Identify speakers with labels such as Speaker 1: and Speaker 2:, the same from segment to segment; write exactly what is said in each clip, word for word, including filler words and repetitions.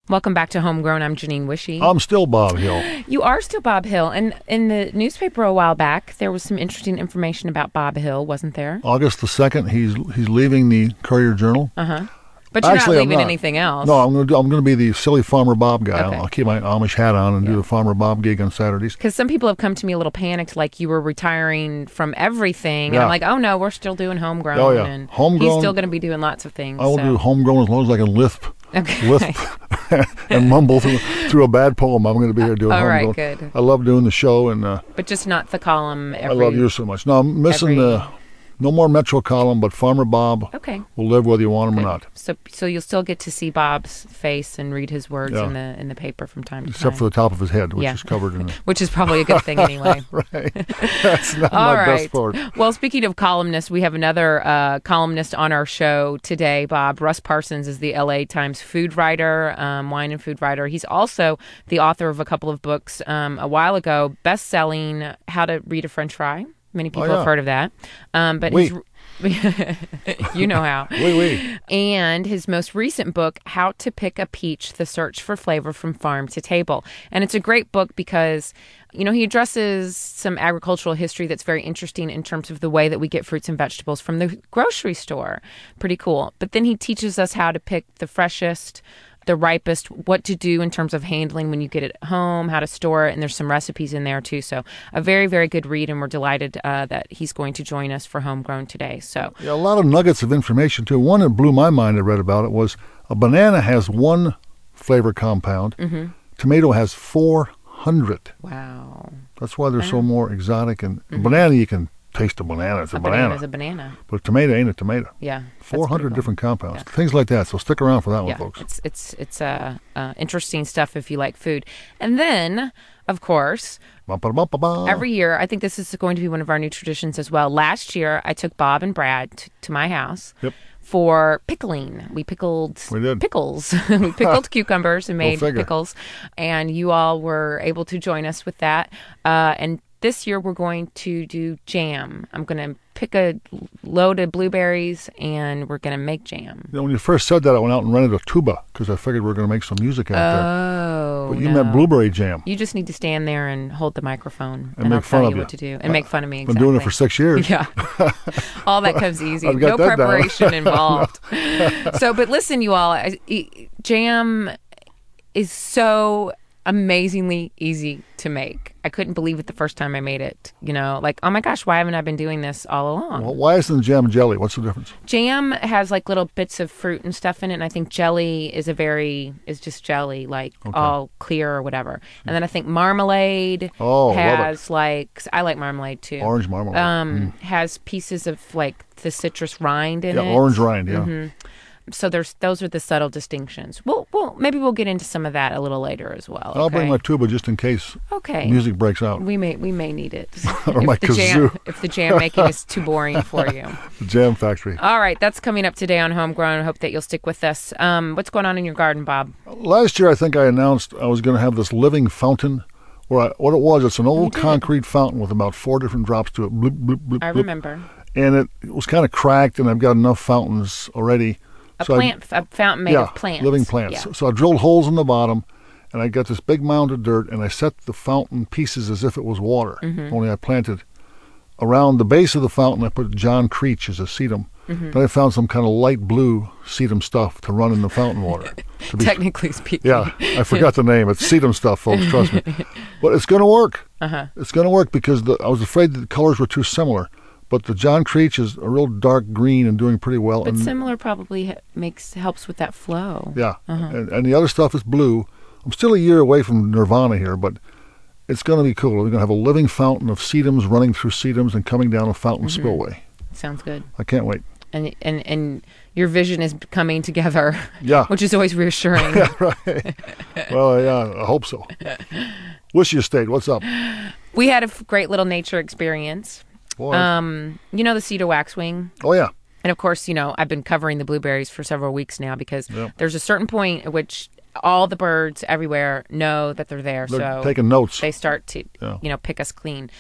Speaker 1: Welcome back to Homegrown. I'm Janine Wishy.
Speaker 2: I'm still Bob Hill.
Speaker 1: You are still Bob Hill. And in the newspaper a while back, there was some interesting information about Bob Hill, wasn't there?
Speaker 2: August the second, he's he's leaving the Courier-Journal.
Speaker 1: Uh-huh. But you're
Speaker 2: Actually,
Speaker 1: not
Speaker 2: I'm
Speaker 1: leaving
Speaker 2: not.
Speaker 1: anything else.
Speaker 2: No, I'm going to do, I'm going to be the silly Farmer Bob guy.
Speaker 1: Okay.
Speaker 2: I'll, I'll keep my Amish hat on and
Speaker 1: Yeah.
Speaker 2: do the Farmer Bob gig on Saturdays.
Speaker 1: Because some people have come to me a little panicked, like you were retiring from everything. And
Speaker 2: Yeah.
Speaker 1: I'm like, oh, no, we're still doing Homegrown.
Speaker 2: Oh, yeah.
Speaker 1: And
Speaker 2: Homegrown-
Speaker 1: he's still going to be doing lots of things.
Speaker 2: I will
Speaker 1: so.
Speaker 2: do Homegrown as long as I can lisp,
Speaker 1: Okay.
Speaker 2: lisp and mumble through, through a bad poem. I'm going to be here doing
Speaker 1: All right,
Speaker 2: Homegrown.
Speaker 1: good.
Speaker 2: I love doing the show, and uh,
Speaker 1: But just not the column every...
Speaker 2: I love you so much. No, I'm missing
Speaker 1: every-
Speaker 2: the... No more Metro column, but Farmer Bob
Speaker 1: Okay.
Speaker 2: will live whether you want him or not.
Speaker 1: So so you'll still get to see Bob's face and read his words
Speaker 2: Yeah.
Speaker 1: in the in the paper from time to
Speaker 2: Except
Speaker 1: time.
Speaker 2: for the top of his head, which
Speaker 1: Yeah.
Speaker 2: is covered in the...
Speaker 1: Which is probably a good thing anyway.
Speaker 2: Right. That's not
Speaker 1: All
Speaker 2: my
Speaker 1: right.
Speaker 2: best part.
Speaker 1: Well, speaking of columnists, we have another uh, columnist on our show today, Bob. Russ Parsons is the L A Times food writer, um, wine and food writer. He's also the author of a couple of books um, a while ago, best-selling How to Read a French Fry. Many people
Speaker 2: yeah.
Speaker 1: have heard of that. Um, but
Speaker 2: Oui.
Speaker 1: his, you know how.
Speaker 2: Oui, oui.
Speaker 1: And his most recent book, How to Pick a Peach, The Search for Flavor from Farm to Table. And it's a great book because, you know, he addresses some agricultural history that's very interesting in terms of the way that we get fruits and vegetables from the grocery store. Pretty cool. But then he teaches us how to pick the freshest, the ripest, what to do in terms of handling when you get it home, how to store it, and there's some recipes in there too. So a very, very good read, and we're delighted uh, that he's going to join us for Homegrown today. So
Speaker 2: Yeah, a lot of nuggets of information, too. One that blew my mind, I read about it, was a banana has one flavor compound.
Speaker 1: Mm-hmm.
Speaker 2: Tomato has four hundred.
Speaker 1: wow.
Speaker 2: That's why they're so more exotic. And a banana, you can taste a banana. It's a,
Speaker 1: A
Speaker 2: banana.
Speaker 1: banana is a banana.
Speaker 2: But a tomato ain't a tomato.
Speaker 1: Yeah. that's
Speaker 2: four hundred
Speaker 1: pretty cool.
Speaker 2: different compounds.
Speaker 1: Yeah.
Speaker 2: Things like that. So stick around for that
Speaker 1: Yeah,
Speaker 2: one, folks.
Speaker 1: it's it's it's uh, uh, interesting stuff if you like food. And then, of course,
Speaker 2: Ba-ba-ba-ba-ba.
Speaker 1: every year, I think this is going to be one of our new traditions as well. Last year, I took Bob and Brad t- to my house
Speaker 2: Yep.
Speaker 1: for pickling. We pickled
Speaker 2: We did.
Speaker 1: pickles. We pickled cucumbers and made
Speaker 2: figure.
Speaker 1: pickles. And you all were able to join us with that. Uh, and this year, we're going to do jam. I'm going to pick a load of blueberries, and we're going to make jam.
Speaker 2: You know, when you first said that, I went out and rented a tuba because I figured we were going to make some music out there.
Speaker 1: Oh,
Speaker 2: But you
Speaker 1: no.
Speaker 2: meant blueberry jam.
Speaker 1: You just need to stand there and hold the microphone, and,
Speaker 2: And
Speaker 1: I'll
Speaker 2: make fun
Speaker 1: tell
Speaker 2: of
Speaker 1: you
Speaker 2: you.
Speaker 1: what to do, and make fun of me.
Speaker 2: I've
Speaker 1: Exactly.
Speaker 2: been doing it for six years.
Speaker 1: Yeah, all that comes easy.
Speaker 2: I've
Speaker 1: No
Speaker 2: got that down.
Speaker 1: preparation involved. So, but listen, you all, I- e- jam is so amazingly easy to make. I couldn't believe it the first time I made it. You know, like, oh my gosh, why haven't I been doing this all along?
Speaker 2: Well, why isn't jam jelly? What's the difference?
Speaker 1: Jam has like little bits of fruit and stuff in it, and I think jelly is a very is just jelly, like all clear or whatever. And then I think marmalade
Speaker 2: Oh, love it.
Speaker 1: has like I like marmalade too.
Speaker 2: Orange marmalade.
Speaker 1: Um, has pieces of like the citrus rind in
Speaker 2: yeah,
Speaker 1: it.
Speaker 2: orange rind, yeah.
Speaker 1: Mm-hmm. So there's those are the subtle distinctions. Well, well, maybe we'll get into some of that a little later as well.
Speaker 2: I'll
Speaker 1: okay?
Speaker 2: bring my tuba just in case
Speaker 1: okay.
Speaker 2: music breaks out.
Speaker 1: We may we may need it
Speaker 2: Or
Speaker 1: if
Speaker 2: my
Speaker 1: the jam
Speaker 2: kazoo.
Speaker 1: if the jam making is too boring for you.
Speaker 2: The Jam Factory.
Speaker 1: All right, that's coming up today on Homegrown. I hope that you'll stick with us. Um, what's going on in your garden, Bob?
Speaker 2: Last year, I think I announced I was going to have this living fountain. Where I, what it was, it's an old
Speaker 1: did.
Speaker 2: concrete fountain with about four different drops to it. Bloop, bloop, bloop,
Speaker 1: I
Speaker 2: bloop.
Speaker 1: remember
Speaker 2: And it, it was kind of cracked, and I've got enough fountains already.
Speaker 1: a
Speaker 2: So I-
Speaker 1: plant, a fountain made
Speaker 2: yeah,
Speaker 1: of plants,
Speaker 2: living plants.
Speaker 1: Yeah.
Speaker 2: So, so I drilled holes in the bottom, and I got this big mound of dirt, and I set the fountain pieces as if it was water.
Speaker 1: Mm-hmm.
Speaker 2: Only I planted around the base of the fountain. I put John Creech as a sedum.
Speaker 1: Mm-hmm.
Speaker 2: Then I found some kind of light blue sedum stuff to run in the fountain water. To be-
Speaker 1: Technically speaking,
Speaker 2: yeah, I forgot the name. It's sedum stuff, folks. Trust me. But it's going to work.
Speaker 1: Uh-huh.
Speaker 2: It's going to work because the, I was afraid that the colors were too similar. But the John Creech is a real dark green and doing pretty well.
Speaker 1: But
Speaker 2: and
Speaker 1: similar probably ha- makes helps with that flow.
Speaker 2: Yeah,
Speaker 1: Uh-huh.
Speaker 2: and, and the other stuff is blue. I'm still a year away from Nirvana here, but it's going to be cool. We're going to have a living fountain of sedums running through sedums and coming down a fountain
Speaker 1: Mm-hmm.
Speaker 2: spillway.
Speaker 1: Sounds good.
Speaker 2: I can't wait.
Speaker 1: And and and your vision is coming together.
Speaker 2: Yeah.
Speaker 1: which is always reassuring.
Speaker 2: Yeah, right. Well, yeah, I hope so. Wishy Estate, what's up?
Speaker 1: We had a f- great little nature experience.
Speaker 2: Boy.
Speaker 1: Um, you know the cedar waxwing.
Speaker 2: oh, yeah.
Speaker 1: And of course, you know, I've been covering the blueberries for several weeks now because
Speaker 2: Yep.
Speaker 1: there's a certain point at which all the birds everywhere know that they're there.
Speaker 2: They're
Speaker 1: so
Speaker 2: taking notes.
Speaker 1: they start to,
Speaker 2: Yeah.
Speaker 1: you know, pick us clean.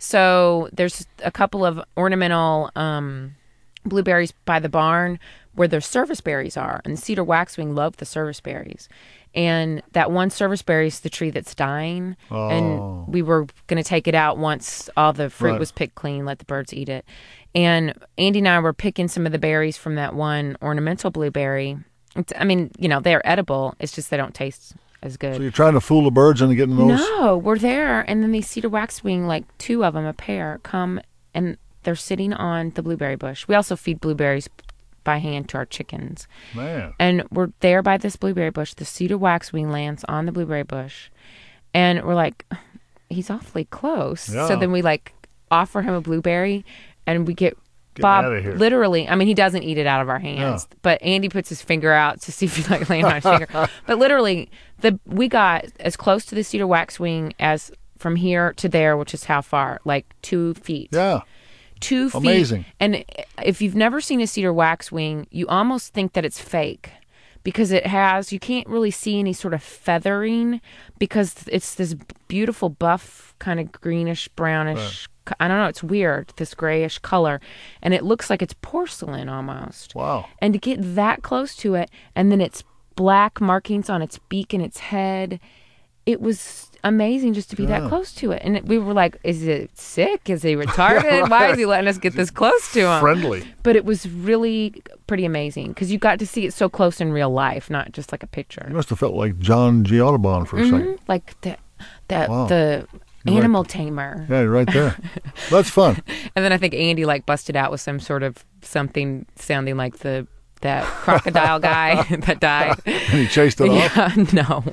Speaker 1: So there's a couple of ornamental um, blueberries by the barn where their service berries are. And the cedar waxwing love the service berries. And that one service berry is the tree that's dying.
Speaker 2: Oh.
Speaker 1: And we were going to take it out once all the fruit
Speaker 2: Right.
Speaker 1: was picked clean, let the birds eat it. And Andy and I were picking some of the berries from that one ornamental blueberry. It's, I mean, you know, they're edible. It's just they don't taste as good.
Speaker 2: So you're trying to fool the birds into getting those?
Speaker 1: No, we're there. And then these cedar waxwing, like two of them, a pair, come and they're sitting on the blueberry bush. We also feed blueberries by hand to our chickens.
Speaker 2: Man.
Speaker 1: And we're there by this blueberry bush. The cedar waxwing lands on the blueberry bush. And we're like, he's awfully close.
Speaker 2: Yeah.
Speaker 1: So then we like offer him a blueberry and we get,
Speaker 2: Get
Speaker 1: Bob
Speaker 2: outta here.
Speaker 1: literally, I mean, he doesn't eat it out of our hands,
Speaker 2: Yeah.
Speaker 1: but Andy puts his finger out to see if he like land on his finger. But literally, the we got as close to the cedar waxwing as from here to there, which is how far? Like two feet.
Speaker 2: Yeah.
Speaker 1: Two feet.
Speaker 2: Amazing.
Speaker 1: And if you've never seen a cedar waxwing, you almost think that it's fake because it has, you can't really see any sort of feathering because it's this beautiful buff, kind of greenish, brownish, I don't know, it's weird, this grayish color. And it looks like it's porcelain almost.
Speaker 2: Wow.
Speaker 1: And to get that close to it, and then its black markings on its beak and its head, it was amazing just to be
Speaker 2: Yeah.
Speaker 1: that close to it. And it, we were like, is it sick? Is he retarded? Why is he letting us get this close to him?
Speaker 2: Friendly.
Speaker 1: But it was really pretty amazing because you got to see it so close in real life, not just like a
Speaker 2: You
Speaker 1: picture.
Speaker 2: must have felt like John G. Audubon for a second.
Speaker 1: Mhm. Like the, the,
Speaker 2: Wow.
Speaker 1: the
Speaker 2: You're
Speaker 1: animal
Speaker 2: right.
Speaker 1: tamer.
Speaker 2: Yeah, you're right there. That's fun.
Speaker 1: And then I think Andy like busted out with some sort of something sounding like the that crocodile guy that died.
Speaker 2: And he chased it off.
Speaker 1: Yeah, no.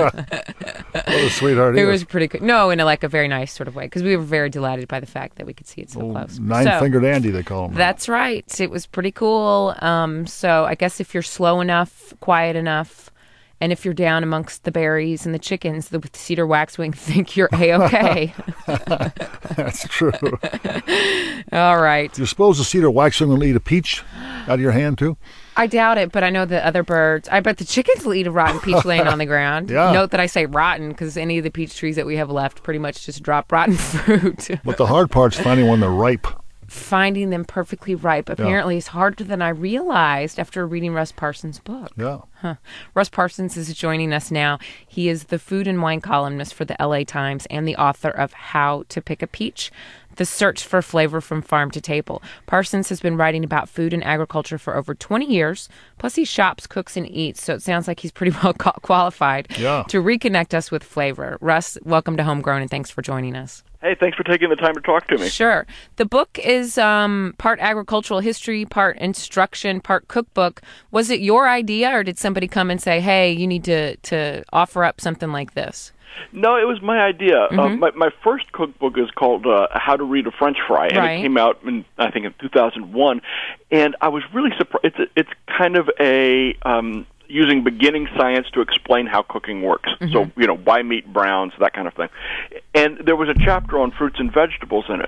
Speaker 2: What a sweetheart he
Speaker 1: It
Speaker 2: is.
Speaker 1: was pretty good. No, in a, like a very nice sort of way because we were very delighted by the fact that we could see it so
Speaker 2: Oh,
Speaker 1: close. So,
Speaker 2: Nine-fingered Andy, they call him.
Speaker 1: that's right. It was pretty cool. Um, so I guess if you're slow enough, quiet enough, and if you're down amongst the berries and the chickens, the cedar waxwing think you're A-okay.
Speaker 2: That's true.
Speaker 1: All right.
Speaker 2: Do you suppose the cedar waxwing will eat a peach out of your hand, too?
Speaker 1: I doubt it, but I know that other birds, I bet the chickens will eat a rotten peach laying on the ground.
Speaker 2: Yeah.
Speaker 1: Note that I say rotten because any of the peach trees that we have left pretty much just drop rotten fruit.
Speaker 2: But the hard part's finding when they're ripe.
Speaker 1: Finding them perfectly ripe apparently is harder than I realized after reading Russ Parsons' book.
Speaker 2: Yeah.
Speaker 1: Huh. Russ Parsons is joining us now. He is the food and wine columnist for the L A Times and the author of How to Pick a Peach, The Search for Flavor from Farm to Table. Parsons has been writing about food and agriculture for over twenty years. Plus, he shops, cooks, and eats, so it sounds like he's pretty well qualified
Speaker 2: Yeah.
Speaker 1: to reconnect us with flavor. Russ, welcome to Homegrown, and thanks for joining us.
Speaker 3: Hey, thanks for taking the time to talk to me.
Speaker 1: Sure. The book is um, part agricultural history, part instruction, part cookbook. Was it your idea, or did somebody come and say, hey, you need to, to offer up something like this?
Speaker 3: No, it was my idea. Uh, my, my first cookbook is called uh, How to Read a French Fry, and
Speaker 1: Right.
Speaker 3: it came out in, I think, in two thousand one. And I was really surprised. It's, a, it's kind of a... Um, using beginning science to explain how cooking works.
Speaker 1: Mm-hmm.
Speaker 3: So, you know, why meat browns, that kind of thing. And there was a chapter on fruits and vegetables in it.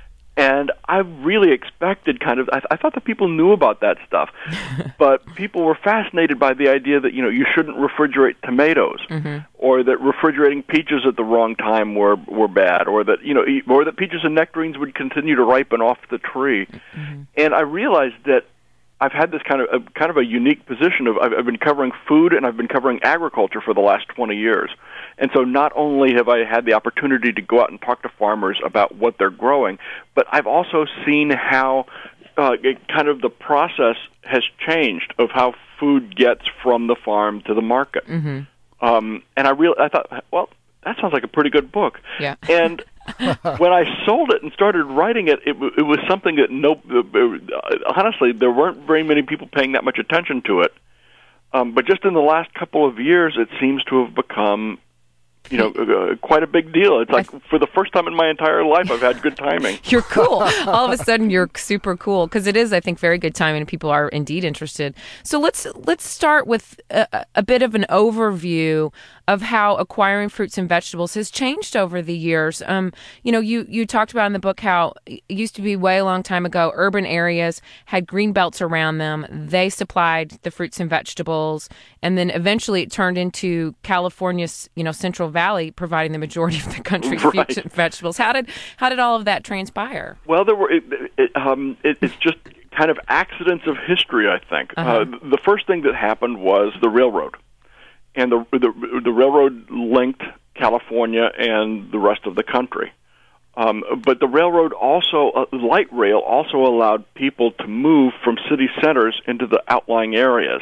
Speaker 3: And I really expected kind of, I, I thought that people knew about that stuff. But people were fascinated by the idea that, you know, you shouldn't refrigerate tomatoes.
Speaker 1: Mm-hmm.
Speaker 3: Or that refrigerating peaches at the wrong time were, were bad. Or that, you know, or that peaches and nectarines would continue to ripen off the tree. Mm-hmm. And I realized that I've had this kind of a, kind of a unique position of I've, I've been covering food and I've been covering agriculture for the last twenty years. And so not only have I had the opportunity to go out and talk to farmers about what they're growing, but I've also seen how uh, it, kind of the process has changed of how food gets from the farm to the market.
Speaker 1: Mm-hmm.
Speaker 3: Um, and I really I thought, well, that sounds like a pretty good book.
Speaker 1: Yeah.
Speaker 3: And when I sold it and started writing it, it, it was something that no, honestly, there weren't very many people paying that much attention to it. Um, but just in the last couple of years, it seems to have become, you know, uh, quite a big deal. It's like for the first time in my entire life, I've had good timing.
Speaker 1: You're cool. All of a sudden, you're super cool because it is, I think, very good timing, and people are indeed interested. So let's let's start with a, a bit of an overview of how acquiring fruits and vegetables has changed over the years. Um, you know, you you talked about in the book how it used to be way a long time ago, urban areas had green belts around them. They supplied the fruits and vegetables, and then eventually it turned into California's, you know, Central Valley providing the majority of the country's
Speaker 3: Right.
Speaker 1: fruits and vegetables. How did how did all of that transpire?
Speaker 3: Well, there were. It, it, um, it, it's just kind of accidents of history, I think.
Speaker 1: Uh-huh.
Speaker 3: Uh, the first thing that happened was the railroad. and the, the the railroad linked California and the rest of the country. Um, but the railroad also, uh, light rail also allowed people to move from city centers into the outlying areas.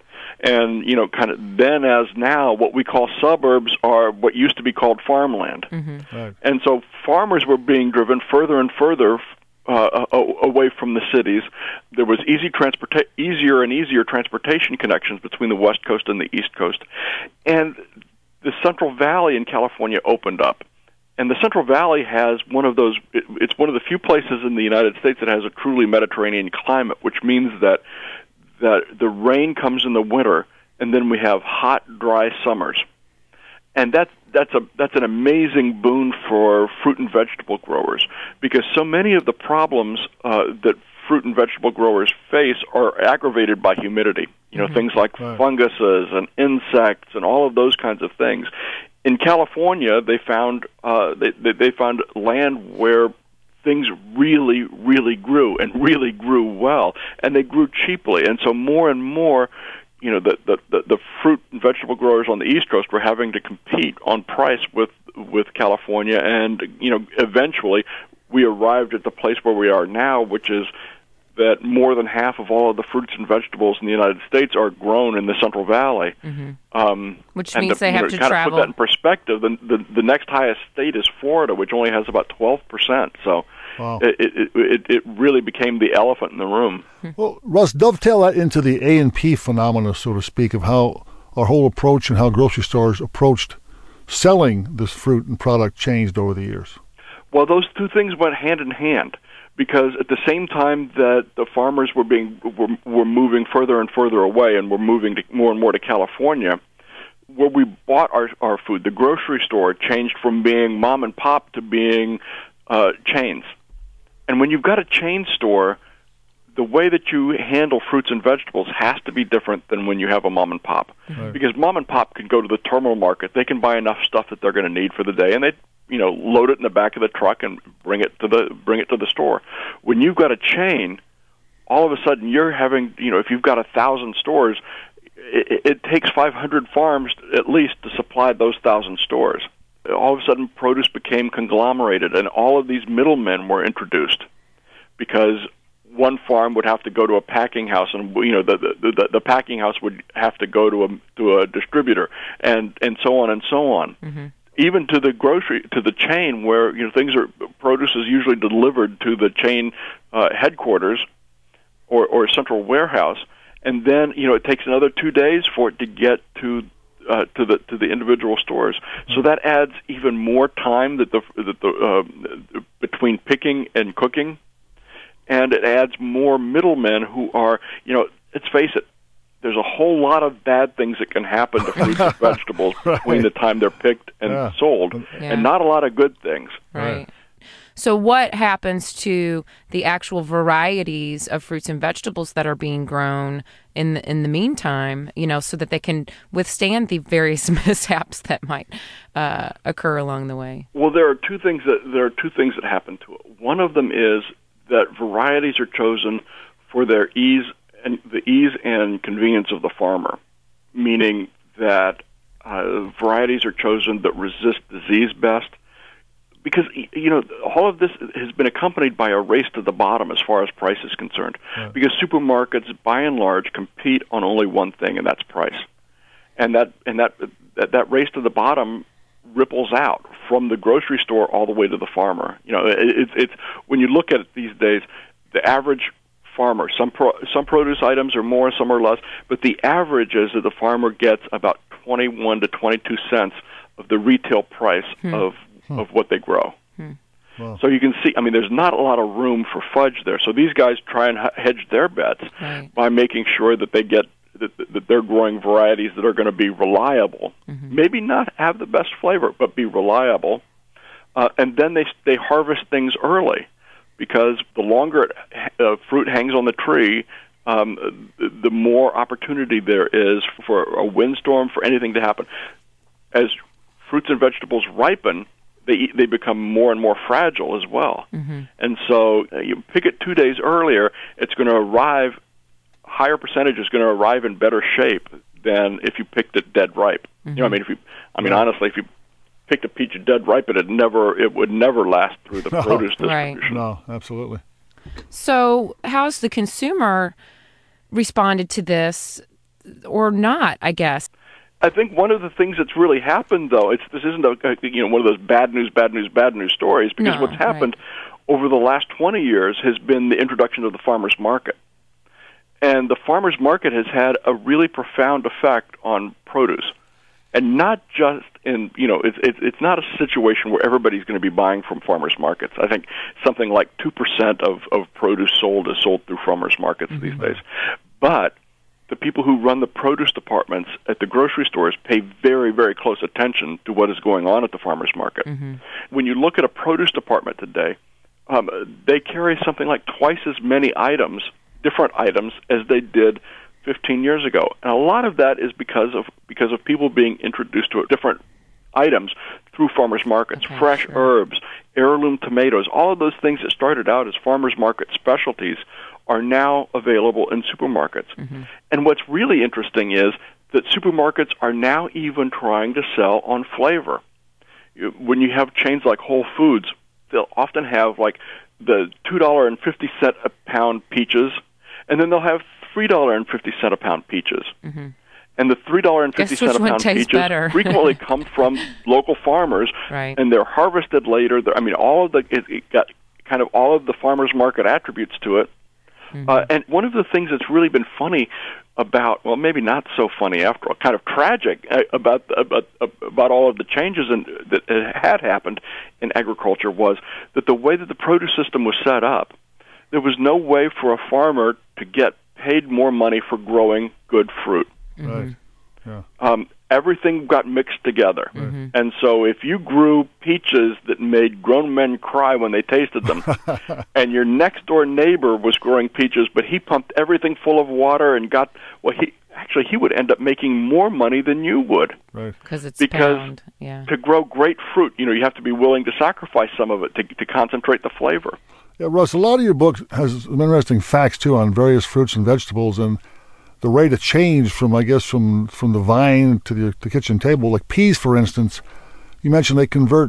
Speaker 3: And, you know, kind of then as now, what we call suburbs are what used to be called farmland.
Speaker 1: Mm-hmm.
Speaker 2: Right.
Speaker 3: And so farmers were being driven further and further uh, away from the cities. There was easy transporta- easier and easier transportation connections between the West Coast and the East Coast. And the Central Valley in California opened up. And the Central Valley has one of those, it, it's one of the few places in the United States that has a truly Mediterranean climate, which means that that the rain comes in the winter, and then we have hot, dry summers. And that's, that's, a, that's an amazing boon for fruit and vegetable growers, because so many of the problems uh, that fruit and vegetable growers face are aggravated by humidity. You know, mm-hmm. things like right. funguses and insects and all of those kinds of things. In California, they found uh, they, they found land where things really, really grew and really grew well, and they grew cheaply. And so more and more, you know, the the, the, the fruit and vegetable growers on the East Coast were having to compete on price with with California, and you know, eventually we arrived at the place where we are now, which is that more than half of all of the fruits and vegetables in the United States are grown in the Central Valley.
Speaker 1: Mm-hmm.
Speaker 3: Um,
Speaker 1: which means
Speaker 3: to,
Speaker 1: they have
Speaker 3: know,
Speaker 1: to
Speaker 3: kind
Speaker 1: travel.
Speaker 3: Of put that in perspective, the, the, the next highest state is Florida, which only has about twelve percent. So
Speaker 2: wow.
Speaker 3: it, it, it, it really became the elephant in the room.
Speaker 2: Well, Russ, dovetail that into the A and P phenomena, so to speak, of how our whole approach and how grocery stores approached selling this fruit and product changed over the years.
Speaker 3: Well, those two things went hand in hand, because at the same time that the farmers were being were, were moving further and further away, and were moving to, more and more to California, where we bought our our food, the grocery store changed from being mom and pop to being uh, chains. And when you've got a chain store, the way that you handle fruits and vegetables has to be different than when you have a mom and pop,
Speaker 2: right.
Speaker 3: because mom and pop can go to the terminal market, they can buy enough stuff that they're going to need for the day, and they you know, load it in the back of the truck and bring it to the bring it to the store. When you've got a chain, all of a sudden you're having, you know, if you've got a thousand stores, it, it takes five hundred farms at least to supply those thousand stores. All of a sudden, produce became conglomerated, and all of these middlemen were introduced, because one farm would have to go to a packing house, and you know, the the, the, the packing house would have to go to a to a distributor, and and so on and so on. Mm-hmm. Even to the grocery, to the chain, where you know things are, produce is usually delivered to the chain uh, headquarters or, or central warehouse, and then you know it takes another two days for it to get to uh, to the to the individual stores. Mm-hmm. So that adds even more time that the that the uh, between picking and cooking, and it adds more middlemen who are you know let's face it. There's a whole lot of bad things that can happen to fruits and vegetables right. between the time they're picked and
Speaker 2: yeah.
Speaker 3: sold,
Speaker 1: yeah.
Speaker 3: and not a lot of good things.
Speaker 1: Right. right. So what happens to the actual varieties of fruits and vegetables that are being grown in the, in the meantime, you know, so that they can withstand the various mishaps that might uh, occur along the way?
Speaker 3: Well, there are two things that there are two things that happen to it. One of them is that varieties are chosen for their ease and the ease and convenience of the farmer, meaning that uh, varieties are chosen that resist disease best. Because, you know, all of this has been accompanied by a race to the bottom as far as price is concerned. Yeah. Because supermarkets, by and large, compete on only one thing, and that's price. And that and that that, that race to the bottom ripples out from the grocery store all the way to the farmer. You know, it, it's it's when you look at it these days, the average farmer. Some pro, some produce items are more, some are less, but the average is that the farmer gets about twenty-one to twenty-two cents of the retail price hmm. of hmm. of what they grow. Hmm. Wow. So you can see, I mean, there's not a lot of room for fudge there. So these guys try and hedge their bets right. by making sure that they get that, that they're growing varieties that are going to be reliable. Mm-hmm. Maybe not have the best flavor, but be reliable. Uh, and then they they harvest things early. Because the longer uh, fruit hangs on the tree, um, the, the more opportunity there is for a windstorm, for anything to happen. As fruits and vegetables ripen, they they become more and more fragile as well. Mm-hmm. And so uh, you pick it two days earlier, it's going to arrive, higher percentage is going to arrive in better shape than if you picked it dead ripe. Mm-hmm. You know, I mean, if you, I mean, honestly, if you picked a peach dead ripe, it'd never, it would never last through the
Speaker 2: no,
Speaker 3: produce
Speaker 1: right.
Speaker 3: distribution.
Speaker 2: No, absolutely.
Speaker 1: So, how's the consumer responded to this, or not? I guess.
Speaker 3: I think one of the things that's really happened, though, it's this isn't a, you know one of those bad news, bad news, bad news stories, because
Speaker 1: no,
Speaker 3: what's happened
Speaker 1: right.
Speaker 3: over the last twenty years has been the introduction of the farmers market. And the farmers market has had a really profound effect on produce. And not just in, you know, it's it's it's not a situation where everybody's going to be buying from farmers markets. I think something like two percent of, of produce sold is sold through farmers markets mm-hmm. these days. But the people who run the produce departments at the grocery stores pay very, very close attention to what is going on at the farmers market. Mm-hmm. When you look at a produce department today, um, they carry something like twice as many items, different items, as they did fifteen years ago. And a lot of that is because of because of people being introduced to different items through farmers markets, okay, fresh sure. herbs, heirloom tomatoes, all of those things that started out as farmers market specialties are now available in supermarkets. Mm-hmm. And what's really interesting is that supermarkets are now even trying to sell on flavor. When you have chains like Whole Foods, they'll often have like the two dollars and fifty cents a pound peaches, and then they'll have three dollars and fifty cents a pound peaches. Mm-hmm. And the three dollars and fifty cents a pound peaches
Speaker 1: better.
Speaker 3: frequently come from local farmers,
Speaker 1: right.
Speaker 3: and they're harvested later. They're, I mean, all of the it, it got kind of all of the farmers market attributes to it. Mm-hmm. Uh, and one of the things that's really been funny about, well, maybe not so funny after all, kind of tragic uh, about about about all of the changes in, that had happened in agriculture was that the way that the produce system was set up, there was no way for a farmer to get paid more money for growing good fruit.
Speaker 2: Mm-hmm. Right. Yeah.
Speaker 3: Um, everything got mixed together.
Speaker 1: Mm-hmm.
Speaker 3: And so if you grew peaches that made grown men cry when they tasted them, and your next-door neighbor was growing peaches, but he pumped everything full of water and got, well, he actually, he would end up making more money than you would.
Speaker 2: Right.
Speaker 1: Because it's
Speaker 3: because
Speaker 1: pound. Yeah.
Speaker 3: to grow great fruit, you know, you have to be willing to sacrifice some of it to, to concentrate the flavor.
Speaker 2: Yeah, Russ, a lot of your book has some interesting facts, too, on various fruits and vegetables, and the rate of change from, I guess, from, from the vine to the, the kitchen table. Like peas, for instance, you mentioned they convert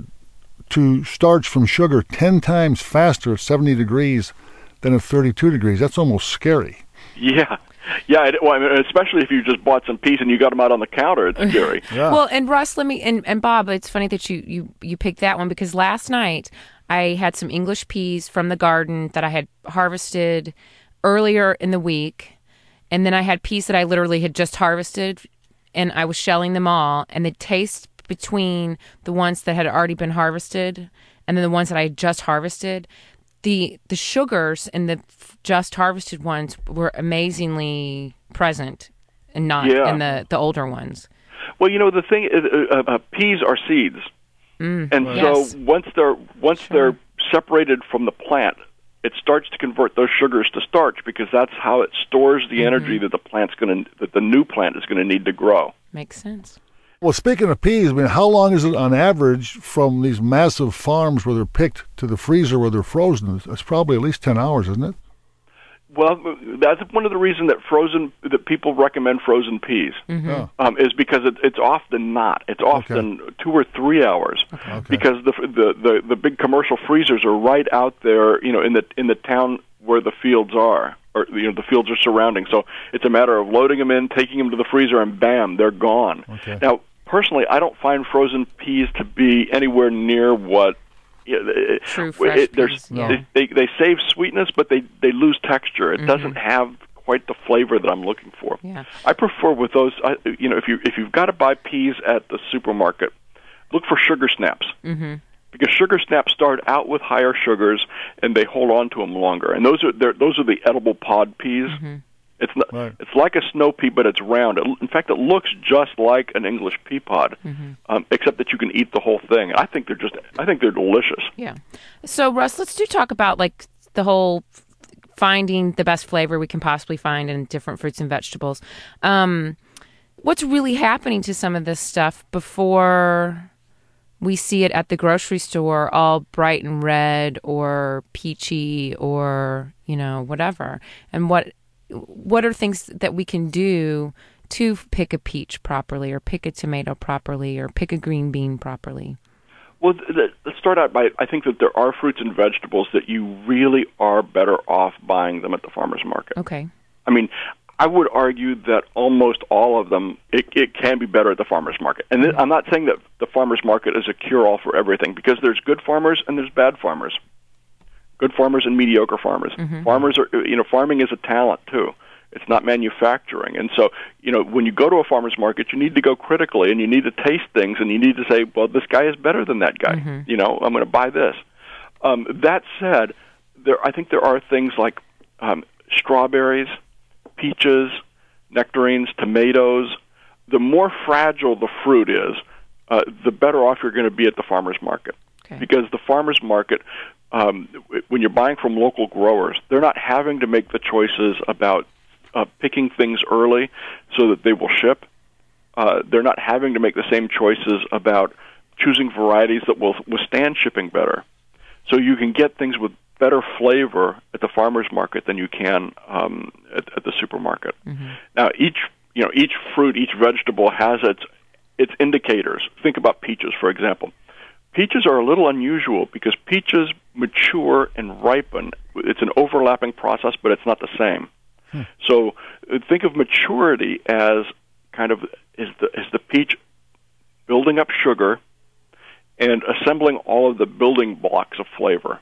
Speaker 2: to starch from sugar ten times faster at seventy degrees than at thirty-two degrees. That's almost scary.
Speaker 3: Yeah. Yeah, it, well, I mean, especially if you just bought some peas and you got them out on the counter, it's scary.
Speaker 1: Yeah. Well, and Russ, let me, and, and Bob, it's funny that you, you, you picked that one, because last night I had some English peas from the garden that I had harvested earlier in the week. And then I had peas that I literally had just harvested, and I was shelling them all. And the taste between the ones that had already been harvested and then the ones that I had just harvested, the the sugars in the just harvested ones were amazingly present, and not
Speaker 3: yeah.
Speaker 1: in the, the older ones.
Speaker 3: Well, you know, the thing is, uh, uh, peas are seeds,
Speaker 1: mm,
Speaker 3: and
Speaker 1: yes.
Speaker 3: so once they're once sure. they're separated from the plant, it starts to convert those sugars to starch, because that's how it stores the mm-hmm. energy that the plant's going to, that the new plant is going to need to grow.
Speaker 1: Makes sense.
Speaker 2: Well, speaking of peas, I mean, how long is it on average from these massive farms where they're picked to the freezer where they're frozen? It's probably at least ten hours, isn't it?
Speaker 3: Well, that's one of the reasons that frozen that people recommend frozen peas
Speaker 1: mm-hmm.
Speaker 2: yeah.
Speaker 3: um, is because it, it's often not. It's often okay. two or three hours
Speaker 2: okay. Okay.
Speaker 3: because the, the the the big commercial freezers are right out there, you know, in the in the town where the fields are, or you know, the fields are surrounding. So it's a matter of loading them in, taking them to the freezer, and bam, they're gone.
Speaker 2: Okay.
Speaker 3: Now, personally, I don't find frozen peas to be anywhere near what. Yeah,
Speaker 1: True fresh
Speaker 3: it,
Speaker 1: peas, yeah.
Speaker 3: they, they they save sweetness, but they, they lose texture. It mm-hmm. doesn't have quite the flavor that I'm looking for.
Speaker 1: Yeah.
Speaker 3: I prefer with those. I, you know, if you if you've got to buy peas at the supermarket, look for sugar snaps
Speaker 1: mm-hmm.
Speaker 3: because sugar snaps start out with higher sugars and they hold on to them longer. And those are those are the edible pod peas.
Speaker 1: Mm-hmm.
Speaker 3: It's not,
Speaker 2: right.
Speaker 3: it's like a snow pea, but it's round. It, in fact, it looks just like an English pea pod,
Speaker 1: mm-hmm.
Speaker 3: um, except that you can eat the whole thing. I think they're just, I think they're delicious.
Speaker 1: Yeah. So, Russ, let's do talk about like the whole finding the best flavor we can possibly find in different fruits and vegetables. Um, what's really happening to some of this stuff before we see it at the grocery store, all bright and red or peachy or, you know, whatever? And what What are things that we can do to pick a peach properly, or pick a tomato properly, or pick a green bean properly?
Speaker 3: Well, th- let's start out by, I think that there are fruits and vegetables that you really are better off buying them at the farmer's market.
Speaker 1: Okay.
Speaker 3: I mean, I would argue that almost all of them, it, it can be better at the farmer's market. And th- I'm not saying that the farmer's market is a cure-all for everything, because there's good farmers and there's bad farmers. Good farmers and mediocre farmers. Mm-hmm. Farmers are, you know, farming is a talent, too. It's not manufacturing. And so, you know, when you go to a farmer's market, you need to go critically, and you need to taste things, and you need to say, well, this guy is better than that guy. Mm-hmm. You know, I'm going to buy this. Um, that said, there, I think there are things like um, strawberries, peaches, nectarines, tomatoes. The more fragile the fruit is, uh, the better off you're going to be at the farmer's market. Okay. Because the farmer's market, um, when you're buying from local growers, they're not having to make the choices about uh, picking things early so that they will ship. Uh, they're not having to make the same choices about choosing varieties that will withstand shipping better. So you can get things with better flavor at the farmer's market than you can um, at, at the supermarket. Mm-hmm. Now, each you know each fruit, each vegetable has its its indicators. Think about peaches, for example. Peaches are a little unusual because peaches mature and ripen. It's an overlapping process, but it's not the same. Hmm. So uh, think of maturity as kind of is the is the peach building up sugar and assembling all of the building blocks of flavor.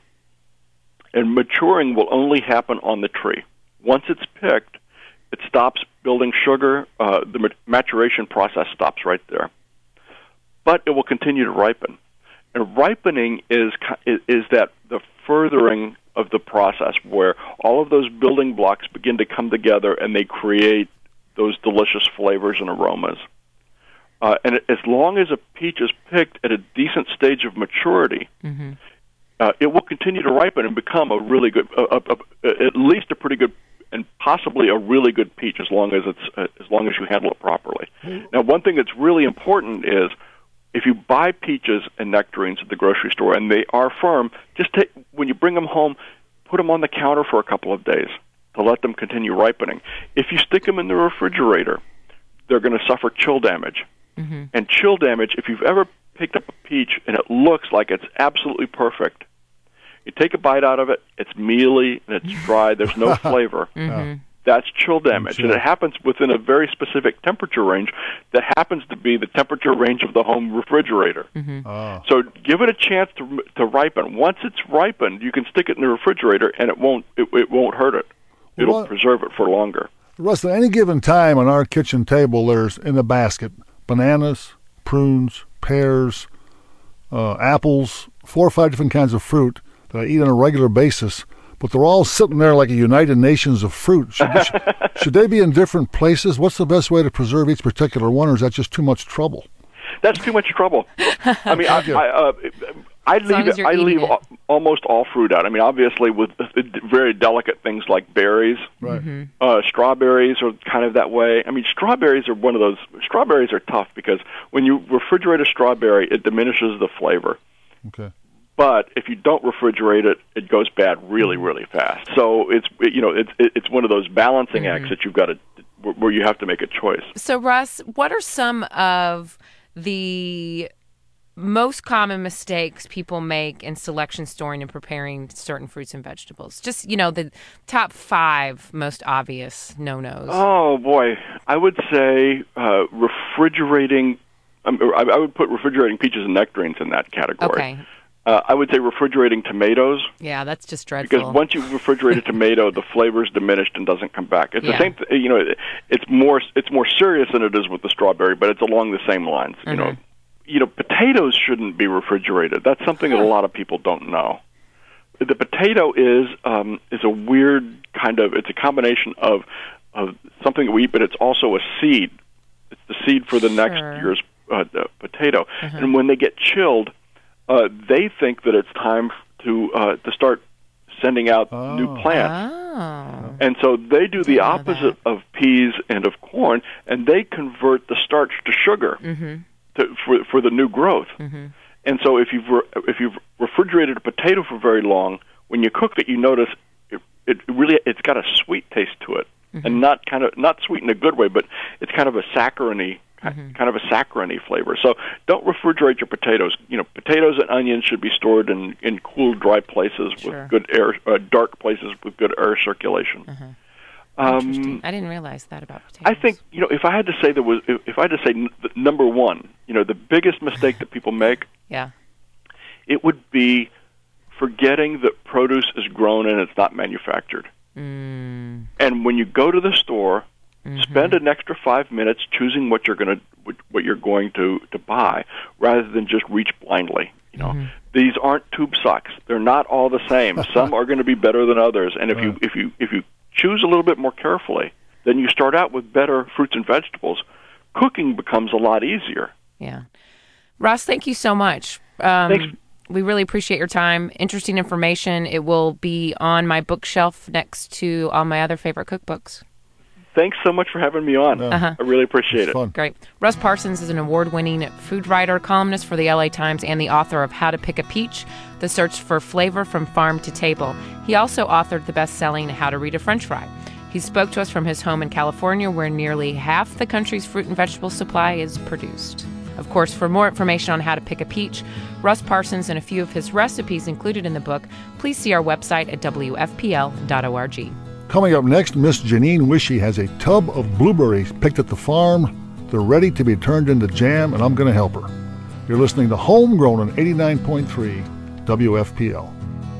Speaker 3: And maturing will only happen on the tree. Once it's picked, it stops building sugar. Uh, the maturation process stops right there. But it will continue to ripen. And ripening is is that the furthering of the process where all of those building blocks begin to come together and they create those delicious flavors and aromas. Uh, and as long as a peach is picked at a decent stage of maturity, mm-hmm. uh, it will continue to ripen and become a really good, uh, uh, uh, at least a pretty good, and possibly a really good peach as long as it's uh, as long as you handle it properly. Mm-hmm. Now, one thing that's really important is if you buy peaches and nectarines at the grocery store and they are firm, just take when you bring them home, put them on the counter for a couple of days to let them continue ripening. If you stick them in the refrigerator, they're going to suffer chill damage. Mm-hmm. And chill damage, if you've ever picked up a peach and it looks like it's absolutely perfect, you take a bite out of it, it's mealy and it's dry, there's no flavor. Mm-hmm. That's chill damage. And it happens within a very specific temperature range that happens to be the temperature range of the home refrigerator. Mm-hmm. Oh. So give it a chance to to ripen. Once it's ripened, you can stick it in the refrigerator and it won't it, it won't hurt it. It'll well, preserve it for longer.
Speaker 2: Russ, at any given time on our kitchen table, there's in the basket bananas, prunes, pears, uh, apples, four or five different kinds of fruit that I eat on a regular basis, but they're all sitting there like a United Nations of fruit. Should, should, should they be in different places? What's the best way to preserve each particular one, or is that just too much trouble?
Speaker 3: That's too much trouble. I mean, I, I, uh, I leave I leave it. almost all fruit out. I mean, obviously with very delicate things like berries, right. mm-hmm. uh, strawberries are kind of that way. I mean, strawberries are one of those. Strawberries are tough because when you refrigerate a strawberry, it diminishes the flavor. Okay. But if you don't refrigerate it, it goes bad really, really fast. So it's you know it's it's one of those balancing mm-hmm. acts that you've got to where you have to make a choice.
Speaker 1: So Russ, what are some of the most common mistakes people make in selection, storing, and preparing certain fruits and vegetables? Just, you know, the top five most obvious no-nos.
Speaker 3: Oh, boy. I would say uh, refrigerating, um, I, I would put refrigerating peaches and nectarines in that category.
Speaker 1: Okay.
Speaker 3: Uh, I would say refrigerating tomatoes.
Speaker 1: Yeah, that's just dreadful.
Speaker 3: Because once you refrigerate a tomato, the flavor is diminished and doesn't come back. It's yeah. the same, th- you know, it's more it's more serious than it is with the strawberry, but it's along the same lines, you mm-hmm. know. You know, potatoes shouldn't be refrigerated. That's something that a lot of people don't know. The potato is um, is a weird kind of, it's a combination of, of something that we eat, but it's also a seed. It's the seed for the sure. next year's uh, potato. Mm-hmm. And when they get chilled, uh, they think that it's time to uh, to start sending out oh. new plants. Oh. And so they do the opposite of peas and of corn, and they convert the starch to sugar. Mm-hmm. To, for for the new growth, mm-hmm. and so if you've re, if you've refrigerated a potato for very long, when you cook it, you notice it, it really it's got a sweet taste to it. mm-hmm. and not kind of not sweet in a good way, but it's kind of a saccharine, mm-hmm. kind of a saccharine flavor. So don't refrigerate your potatoes. You know, potatoes and onions should be stored in, in cool, dry places
Speaker 1: sure.
Speaker 3: with good air, uh, dark places with good air circulation.
Speaker 1: Uh-huh.
Speaker 3: Um,
Speaker 1: I didn't realize that about potatoes.
Speaker 3: I think, you know, if I had to say there was, if, if I had to say n- number one, you know, the biggest mistake that people make,
Speaker 1: yeah,
Speaker 3: it would be forgetting that produce is grown and it's not manufactured.
Speaker 1: Mm.
Speaker 3: And when you go to the store,
Speaker 1: mm-hmm.
Speaker 3: spend an extra five minutes choosing what you're going to what you're going to, to buy, rather than just reach blindly. You know,
Speaker 1: mm-hmm.
Speaker 3: these aren't tube socks; they're not all the same. Some are going to be better than others, and if you if you if you choose a little bit more carefully, then you start out with better fruits and vegetables. Cooking becomes a lot easier.
Speaker 1: Yeah. Ross, thank you so much. Um,
Speaker 3: Thanks.
Speaker 1: We really appreciate your time. Interesting information. It will be on my bookshelf next to all my other favorite cookbooks.
Speaker 3: Thanks so much for having me on.
Speaker 1: Uh-huh.
Speaker 3: I really appreciate
Speaker 2: it's
Speaker 3: it.
Speaker 2: Fun.
Speaker 1: Great. Russ Parsons is an award-winning food writer, columnist for the L A Times, and the author of How to Pick a Peach, The Search for Flavor from Farm to Table. He also authored the best-selling How to Read a French Fry. He spoke to us from his home in California, where nearly half the country's fruit and vegetable supply is produced. Of course, for more information on how to pick a peach, Russ Parsons, and a few of his recipes included in the book, please see our website at w f p l dot org.
Speaker 2: Coming up next, Miss Janine Wishy has a tub of blueberries picked at the farm. They're ready to be turned into jam, and I'm going to help her. You're listening to Homegrown on eighty-nine point three W F P L.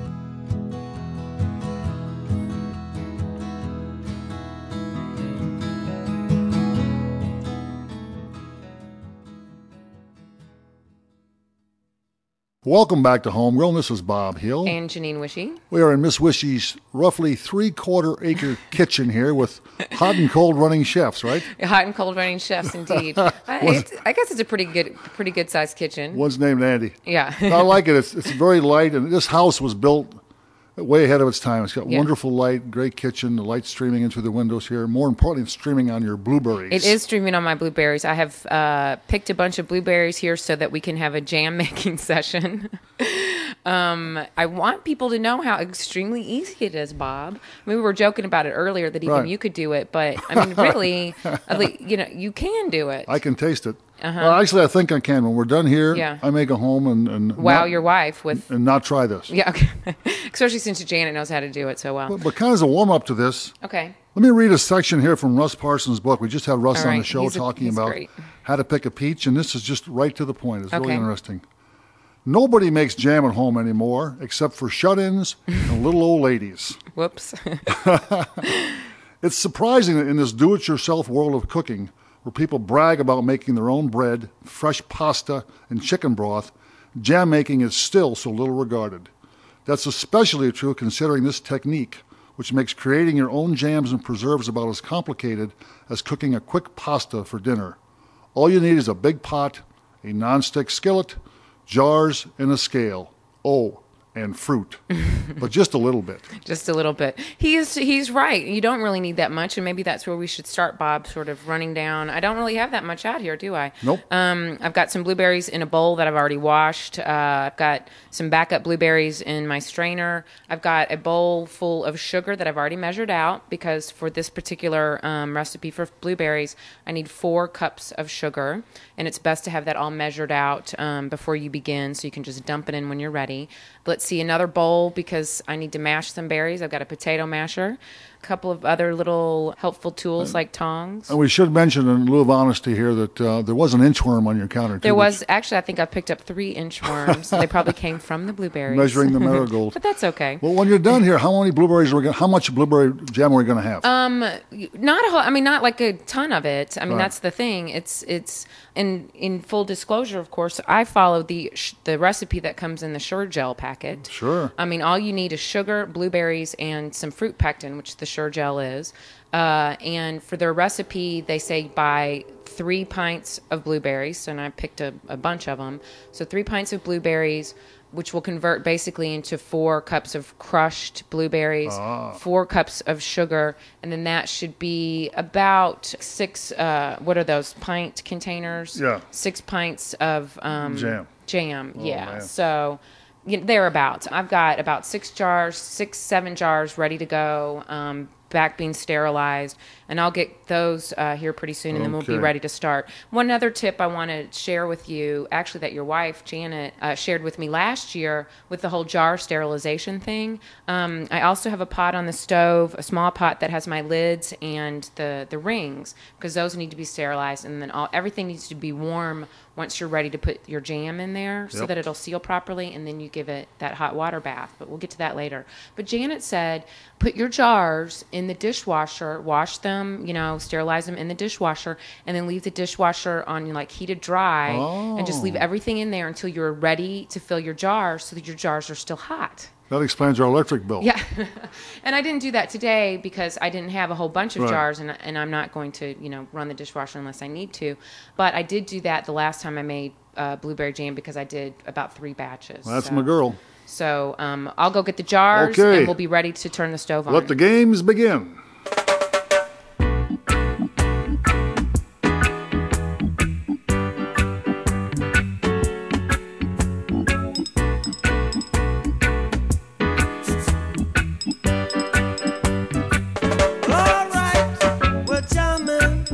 Speaker 2: Welcome back to Homegrown. This is Bob Hill.
Speaker 1: And Janine Wishy.
Speaker 2: We are in Miss Wishy's roughly three-quarter acre kitchen here with hot and cold running chefs, right?
Speaker 1: Hot and cold running chefs, indeed. I, it's, I guess it's a pretty good, pretty good sized kitchen.
Speaker 2: One's named Andy.
Speaker 1: Yeah.
Speaker 2: I like it. It's, it's very light, and this house was built way ahead of its time. It's got
Speaker 1: yeah.
Speaker 2: wonderful light, great kitchen, the light streaming in through the windows here. More importantly, it's streaming on your blueberries.
Speaker 1: It is streaming on my blueberries. I have uh, picked a bunch of blueberries here so that we can have a jam making session. um, I want people to know how extremely easy it is, Bob. I mean, we were joking about it earlier that even
Speaker 2: right.
Speaker 1: you could do it, but I mean, really, at least, you know, you can do it.
Speaker 2: I can taste it.
Speaker 1: Uh-huh.
Speaker 2: Well, actually, I think I can. When we're done here,
Speaker 1: yeah.
Speaker 2: I may go home and, and
Speaker 1: wow
Speaker 2: not,
Speaker 1: your wife with
Speaker 2: and not try this.
Speaker 1: Yeah, okay. Especially since Janet knows how to do it so well.
Speaker 2: But, but kind of as a warm up to this.
Speaker 1: Okay.
Speaker 2: Let me read a section here from Russ Parsons' book. We just had Russ
Speaker 1: All right.
Speaker 2: on the show
Speaker 1: he's
Speaker 2: talking
Speaker 1: a,
Speaker 2: about
Speaker 1: great.
Speaker 2: how to pick a peach, and this is just right to the point. It's
Speaker 1: okay.
Speaker 2: really interesting. Nobody makes jam at home anymore except for shut-ins and little old ladies.
Speaker 1: Whoops.
Speaker 2: It's surprising that in this do-it-yourself world of cooking, where people brag about making their own bread, fresh pasta, and chicken broth, jam making is still so little regarded. That's especially true considering this technique, which makes creating your own jams and preserves about as complicated as cooking a quick pasta for dinner. All you need is a big pot, a nonstick skillet, jars, and a scale. Oh, and fruit, but just a little bit.
Speaker 1: Just a little bit. He is, he's right. You don't really need that much, and maybe that's where we should start, Bob, sort of running down. I don't really have that much out here, do I?
Speaker 2: Nope.
Speaker 1: Um, I've got some blueberries in a bowl that I've already washed. Uh, I've got some backup blueberries in my strainer. I've got a bowl full of sugar that I've already measured out, because for this particular um, recipe for blueberries, I need four cups of sugar, and it's best to have that all measured out um, before you begin, so you can just dump it in when you're ready. Let's see, another bowl, because I need to mash some berries. I've got a potato masher, a couple of other little helpful tools like tongs.
Speaker 2: And we should mention, in lieu of honesty here, that uh, there was an inchworm on your counter, too.
Speaker 1: There was, actually, I think I picked up three inchworms. They probably came from the blueberries.
Speaker 2: Measuring the marigold.
Speaker 1: But that's okay.
Speaker 2: Well, when you're done here, how many blueberries are we going? How much blueberry jam are we going to have?
Speaker 1: Um, not a whole, I mean, not like a ton of it. I mean,
Speaker 2: Right.
Speaker 1: that's the thing. It's it's in in full disclosure, of course, I follow the sh- the recipe that comes in the Sure Gel packet.
Speaker 2: Sure.
Speaker 1: I mean, all you need is sugar, blueberries, and some fruit pectin, which the Sure Gel is. Uh, and for their recipe, they say buy three pints of blueberries, and I picked a, a bunch of them. So three pints of blueberries, which will convert basically into four cups of crushed blueberries,
Speaker 2: Ah.
Speaker 1: four cups of sugar, and then that should be about six, uh, what are those, pint containers?
Speaker 2: Yeah.
Speaker 1: Six pints of um,
Speaker 2: Jam.
Speaker 1: Jam,
Speaker 2: Oh,
Speaker 1: yeah.
Speaker 2: man.
Speaker 1: So you know, thereabouts. I've got about six jars, six, seven jars ready to go. Um, back being sterilized, and I'll get those uh, here pretty soon, and then we'll be
Speaker 2: Okay.
Speaker 1: ready to start. One other tip I want to share with you, actually, that your wife, Janet, uh, shared with me last year with the whole jar sterilization thing. Um, I also have a pot on the stove, a small pot that has my lids and the, the rings, because those need to be sterilized, and then all everything needs to be warm once you're ready to put your jam in there so
Speaker 2: Yep.
Speaker 1: that it'll seal properly, and then you give it that hot water bath. But we'll get to that later. But Janet said, put your jars in the dishwasher, wash them, you know, sterilize them in the dishwasher, and then leave the dishwasher on like heated dry, and just leave
Speaker 2: Oh.
Speaker 1: everything in there until you're ready to fill your jars so that your jars are still hot.
Speaker 2: That explains our electric bill.
Speaker 1: Yeah. And I didn't do that today because I didn't have a whole bunch of
Speaker 2: Right.
Speaker 1: jars, and, and I'm not going to, you know, run the dishwasher unless I need to. But I did do that the last time I made uh, blueberry jam because I did about three batches.
Speaker 2: That's
Speaker 1: so.
Speaker 2: my girl.
Speaker 1: So um, I'll go get the jars,
Speaker 2: Okay.
Speaker 1: and we'll be ready to turn the stove on.
Speaker 2: Let the games begin.
Speaker 4: All right, we're jamming.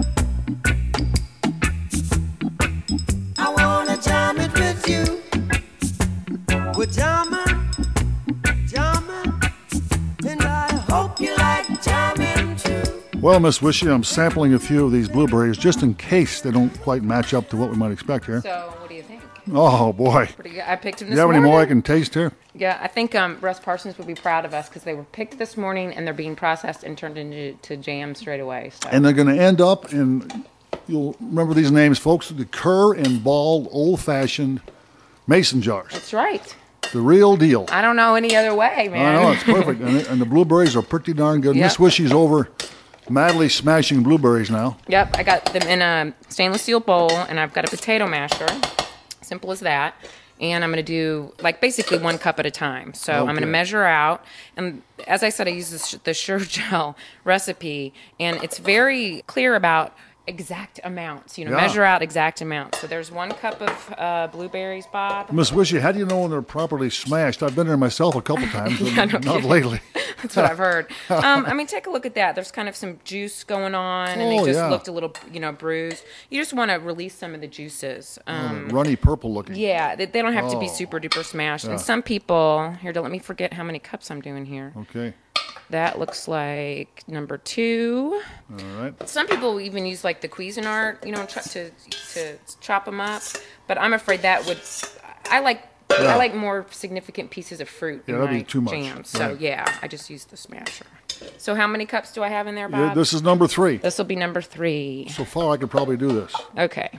Speaker 4: I wanna jam it with you. We're jamming, jamming, and I hope you like jamming too.
Speaker 2: Well, Miss Wishy, I'm sampling a few of these blueberries just in case they don't quite match up to what we might expect here.
Speaker 1: So what do you think?
Speaker 2: Oh, boy.
Speaker 1: Pretty good. I picked them
Speaker 2: Do
Speaker 1: this
Speaker 2: you have any
Speaker 1: morning.
Speaker 2: more I can taste here?
Speaker 1: Yeah, I think um, Russ Parsons would be proud of us because they were picked this morning and they're being processed and turned into to jam straight away. So.
Speaker 2: And they're going to end up in, you'll remember these names, folks, the Kerr and Ball old-fashioned mason jars.
Speaker 1: That's right.
Speaker 2: The real deal.
Speaker 1: I don't know any other way,
Speaker 2: I
Speaker 1: man.
Speaker 2: know, it's perfect. And, and the blueberries are pretty darn good.
Speaker 1: Yep.
Speaker 2: Miss Wishy's over madly smashing blueberries now.
Speaker 1: Yep, I got them in a stainless steel bowl, and I've got a potato masher. Simple as that. And I'm going to do, like, basically one cup at a time. So I'm going
Speaker 2: Okay.
Speaker 1: to measure out. And as I said, I use this, the Sure-Gel recipe, and it's very clear about exact amounts. You know,
Speaker 2: Yeah.
Speaker 1: measure out exact amounts. So there's one cup of uh, blueberries, Bob.
Speaker 2: Miss Wishy, how do you know when they're properly smashed? I've been there myself a couple times, but
Speaker 1: Yeah, no
Speaker 2: not
Speaker 1: kidding.
Speaker 2: lately.
Speaker 1: That's what I've heard. Um, I mean, take a look at that. There's kind of some juice going on, and they
Speaker 2: Oh,
Speaker 1: just
Speaker 2: yeah.
Speaker 1: looked a little, you know, bruised. You just want to release some of the juices. Um,
Speaker 2: Runny purple looking.
Speaker 1: yeah, they, they don't have to be
Speaker 2: Oh.
Speaker 1: super duper smashed.
Speaker 2: Yeah.
Speaker 1: And some people, here, don't let me forget how many cups I'm doing here.
Speaker 2: Okay.
Speaker 1: That looks like number two.
Speaker 2: All right.
Speaker 1: Some people even use like the Cuisinart, you know, ch- to to chop them up. But I'm afraid that would, I like.
Speaker 2: Yeah.
Speaker 1: I like more significant pieces of fruit
Speaker 2: Yeah,
Speaker 1: in
Speaker 2: that'd
Speaker 1: my
Speaker 2: be too much.
Speaker 1: jam. So
Speaker 2: Right.
Speaker 1: yeah, I just use the smasher. So how many cups do I have in there,
Speaker 2: Yeah,
Speaker 1: Bob?
Speaker 2: this is number three.
Speaker 1: This will be number three.
Speaker 2: So far, I could probably do this.
Speaker 1: Okay.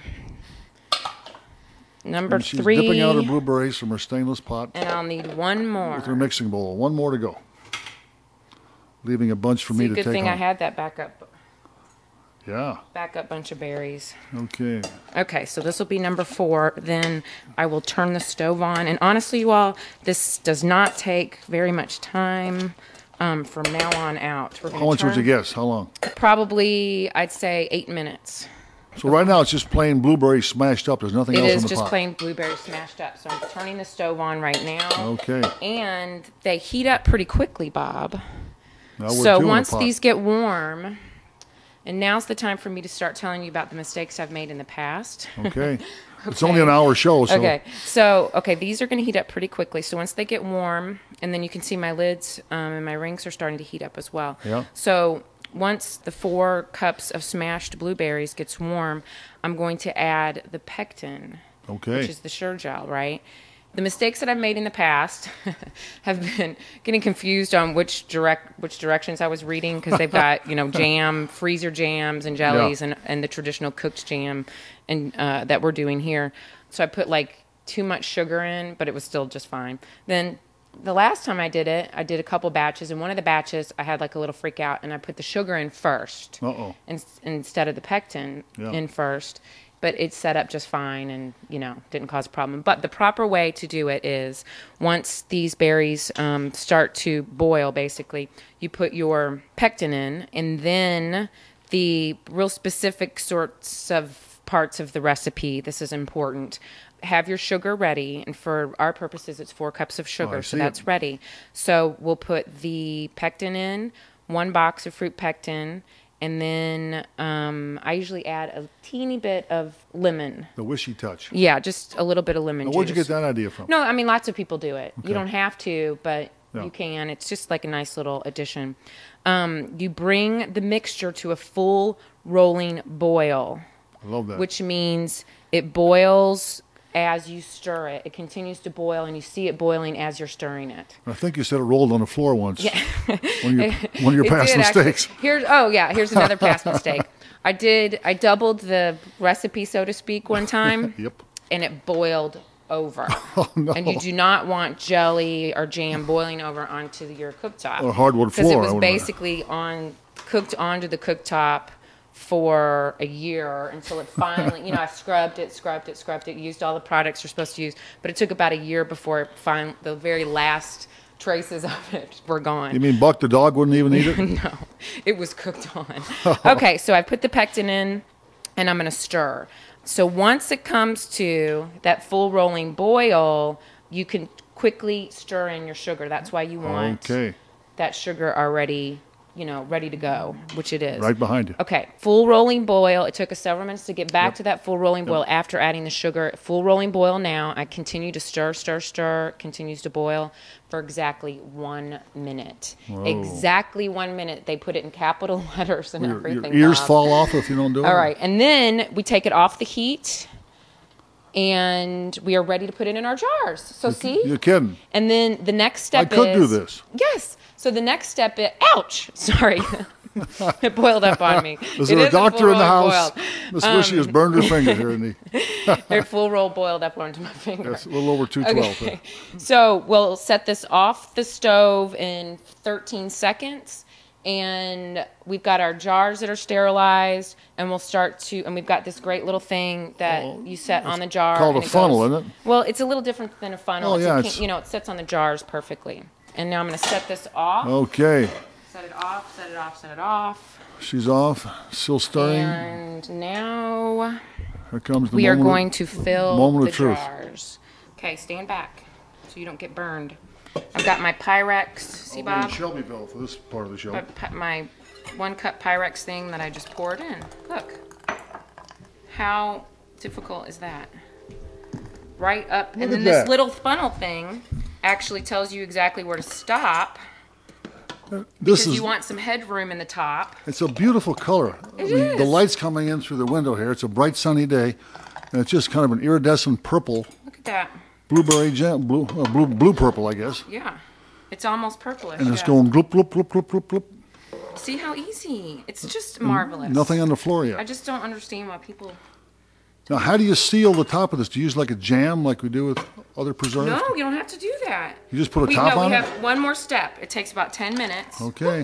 Speaker 1: Number
Speaker 2: And she's
Speaker 1: three.
Speaker 2: dipping out her blueberries from her stainless pot
Speaker 1: And I'll need one more.
Speaker 2: with her mixing bowl. One more to go. Leaving a bunch for
Speaker 1: See,
Speaker 2: me to
Speaker 1: good
Speaker 2: take
Speaker 1: thing
Speaker 2: home.
Speaker 1: I had that backup
Speaker 2: Yeah.
Speaker 1: backup bunch of berries.
Speaker 2: Okay.
Speaker 1: Okay, so this will be number four. Then I will turn the stove on. And honestly, you all, this does not take very much time um, from now on out. We're
Speaker 2: How
Speaker 1: gonna
Speaker 2: much would you
Speaker 1: turn-
Speaker 2: guess? How long?
Speaker 1: Probably, I'd say eight minutes.
Speaker 2: So right now it's just plain blueberries smashed up. There's nothing
Speaker 1: It
Speaker 2: else in
Speaker 1: is
Speaker 2: the
Speaker 1: just
Speaker 2: pot.
Speaker 1: plain blueberries smashed up. So I'm turning the stove on right now.
Speaker 2: Okay.
Speaker 1: And they heat up pretty quickly, Bob.
Speaker 2: Now we're
Speaker 1: So
Speaker 2: two in the
Speaker 1: once
Speaker 2: pot.
Speaker 1: these get warm, and now's the time for me to start telling you about the mistakes I've made in the past.
Speaker 2: Okay. It's only an hour show, so
Speaker 1: Okay, so okay, these are going to heat up pretty quickly. So once they get warm, and then you can see my lids um, and my rings are starting to heat up as well.
Speaker 2: Yeah.
Speaker 1: So once the four cups of smashed blueberries gets warm, I'm going to add the pectin,
Speaker 2: okay.
Speaker 1: which is the Sure-Gel, right? The mistakes that I've made in the past have been getting confused on which direct which directions I was reading because they've got you know jam, freezer jams and jellies,
Speaker 2: Yeah.
Speaker 1: and and the traditional cooked jam, and uh, that we're doing here. So I put like too much sugar in, but it was still just fine. Then the last time I did it, I did a couple batches, and one of the batches I had like a little freak out, and I put the sugar in first
Speaker 2: Uh-oh.
Speaker 1: in, instead of the pectin
Speaker 2: Yeah.
Speaker 1: in first. But it set up just fine and, you know, didn't cause a problem. But the proper way to do it is once these berries um, start to boil, basically, you put your pectin in, and then the real specific sorts of parts of the recipe, this is important, have your sugar ready. And for our purposes, it's four cups of
Speaker 2: Oh, I
Speaker 1: sugar, so
Speaker 2: see it.
Speaker 1: that's ready. So we'll put the pectin in. one box of fruit pectin, and then um, I usually add a teeny bit of lemon.
Speaker 2: The wishy touch.
Speaker 1: Yeah, just a little bit of lemon
Speaker 2: Now,
Speaker 1: juice.
Speaker 2: where'd you get that idea from?
Speaker 1: No, I mean, lots of people do it.
Speaker 2: Okay.
Speaker 1: You don't have to, but
Speaker 2: Yeah.
Speaker 1: you can. It's just like a nice little addition. Um, you bring the mixture to a full rolling boil,
Speaker 2: I love that.
Speaker 1: which means it boils as you stir it. It continues to boil, and you see it boiling as you're stirring it.
Speaker 2: I think you said it rolled on the floor once. Yeah. one, of your, one of your
Speaker 1: It
Speaker 2: past
Speaker 1: did,
Speaker 2: mistakes.
Speaker 1: actually. Here's oh yeah, here's another past mistake. I did I doubled the recipe, so to speak, one time,
Speaker 2: Yep.
Speaker 1: and it boiled over.
Speaker 2: Oh, no.
Speaker 1: And you do not want jelly or jam boiling over onto your cooktop.
Speaker 2: Or hardwood
Speaker 1: Because it
Speaker 2: floor, I
Speaker 1: was
Speaker 2: would
Speaker 1: basically on cooked onto the cooktop for a year until it finally, you know, I scrubbed it, scrubbed it, scrubbed it, used all the products you're supposed to use, but it took about a year before it fin- the very last traces of it were gone.
Speaker 2: You mean Buck the dog wouldn't even eat it?
Speaker 1: No, it was cooked on. Okay, so I put the pectin in, and I'm going to stir. So once it comes to that full rolling boil, you can quickly stir in your sugar. That's why you want
Speaker 2: Okay.
Speaker 1: that sugar already, you know, ready to go, which it is.
Speaker 2: Right behind you.
Speaker 1: Okay, full rolling boil. It took us several minutes to get back to that full rolling boil after adding the sugar. Full rolling boil now. I continue to stir, stir, stir. It continues to boil for exactly one minute. Exactly one minute. They put it in capital letters and
Speaker 2: Your, your
Speaker 1: everything.
Speaker 2: ears
Speaker 1: Bob.
Speaker 2: fall off if you don't do it.
Speaker 1: All right, and then we take it off the heat, and we are ready to put it in our jars. So see?
Speaker 2: You're kidding.
Speaker 1: And then the next step
Speaker 2: I could
Speaker 1: is...
Speaker 2: do this.
Speaker 1: Yes. So the next step is... Ouch! Sorry. It boiled up on me.
Speaker 2: Is
Speaker 1: It
Speaker 2: there a
Speaker 1: full
Speaker 2: doctor in the
Speaker 1: roll
Speaker 2: house?
Speaker 1: boiled.
Speaker 2: Miss Wishy has burned her finger here. In the,
Speaker 1: They're full roll boiled up onto my finger.
Speaker 2: that's a little over two twelve.
Speaker 1: Okay. So we'll set this off the stove in thirteen seconds. And we've got our jars that are sterilized, and we'll start to, and we've got this great little thing that you set on the jar.
Speaker 2: called
Speaker 1: and
Speaker 2: a
Speaker 1: it
Speaker 2: funnel,
Speaker 1: goes-
Speaker 2: isn't it?
Speaker 1: Well, it's a little different than a funnel.
Speaker 2: Oh,
Speaker 1: It's a
Speaker 2: yeah,
Speaker 1: can-
Speaker 2: it's-
Speaker 1: you know, it sits on the jars perfectly. And now I'm going to set this off.
Speaker 2: Okay.
Speaker 1: Set it off, set it off, set it off.
Speaker 2: She's off. Still stirring.
Speaker 1: And now
Speaker 2: Here comes the
Speaker 1: we are
Speaker 2: moment of-
Speaker 1: going to fill
Speaker 2: moment
Speaker 1: the
Speaker 2: of truth.
Speaker 1: jars. Okay, stand back so you don't get burned. I've got my Pyrex. See,
Speaker 2: I'll be in
Speaker 1: Bob?
Speaker 2: Shelbyville for this part of the show.
Speaker 1: My, pi- my one cup Pyrex thing that I just poured in. Look. How difficult is that? Right up.
Speaker 2: Look
Speaker 1: and then
Speaker 2: at
Speaker 1: this
Speaker 2: that.
Speaker 1: little funnel thing actually tells you exactly where to stop
Speaker 2: This
Speaker 1: because
Speaker 2: is
Speaker 1: you want some headroom in the top.
Speaker 2: it's a beautiful color. I mean, the
Speaker 1: is.
Speaker 2: light's coming in through the window here. It's a bright sunny day, and it's just kind of an iridescent purple,
Speaker 1: Look at that.
Speaker 2: blueberry jam, blue, uh, blue, blue purple, I guess.
Speaker 1: Yeah. It's almost purplish.
Speaker 2: And it's
Speaker 1: yeah.
Speaker 2: going gloop, gloop, gloop, gloop, gloop, gloop.
Speaker 1: See how easy. It's just marvelous.
Speaker 2: Nothing on the floor
Speaker 1: I
Speaker 2: yet.
Speaker 1: just don't understand why people.
Speaker 2: Now, how do you seal the top of this? Do you use like a jam, like we do with other preserves?
Speaker 1: No, you don't have to do that.
Speaker 2: You just put a
Speaker 1: we,
Speaker 2: top
Speaker 1: no,
Speaker 2: on
Speaker 1: we
Speaker 2: it?
Speaker 1: have one more step. It takes about ten minutes.
Speaker 2: Okay.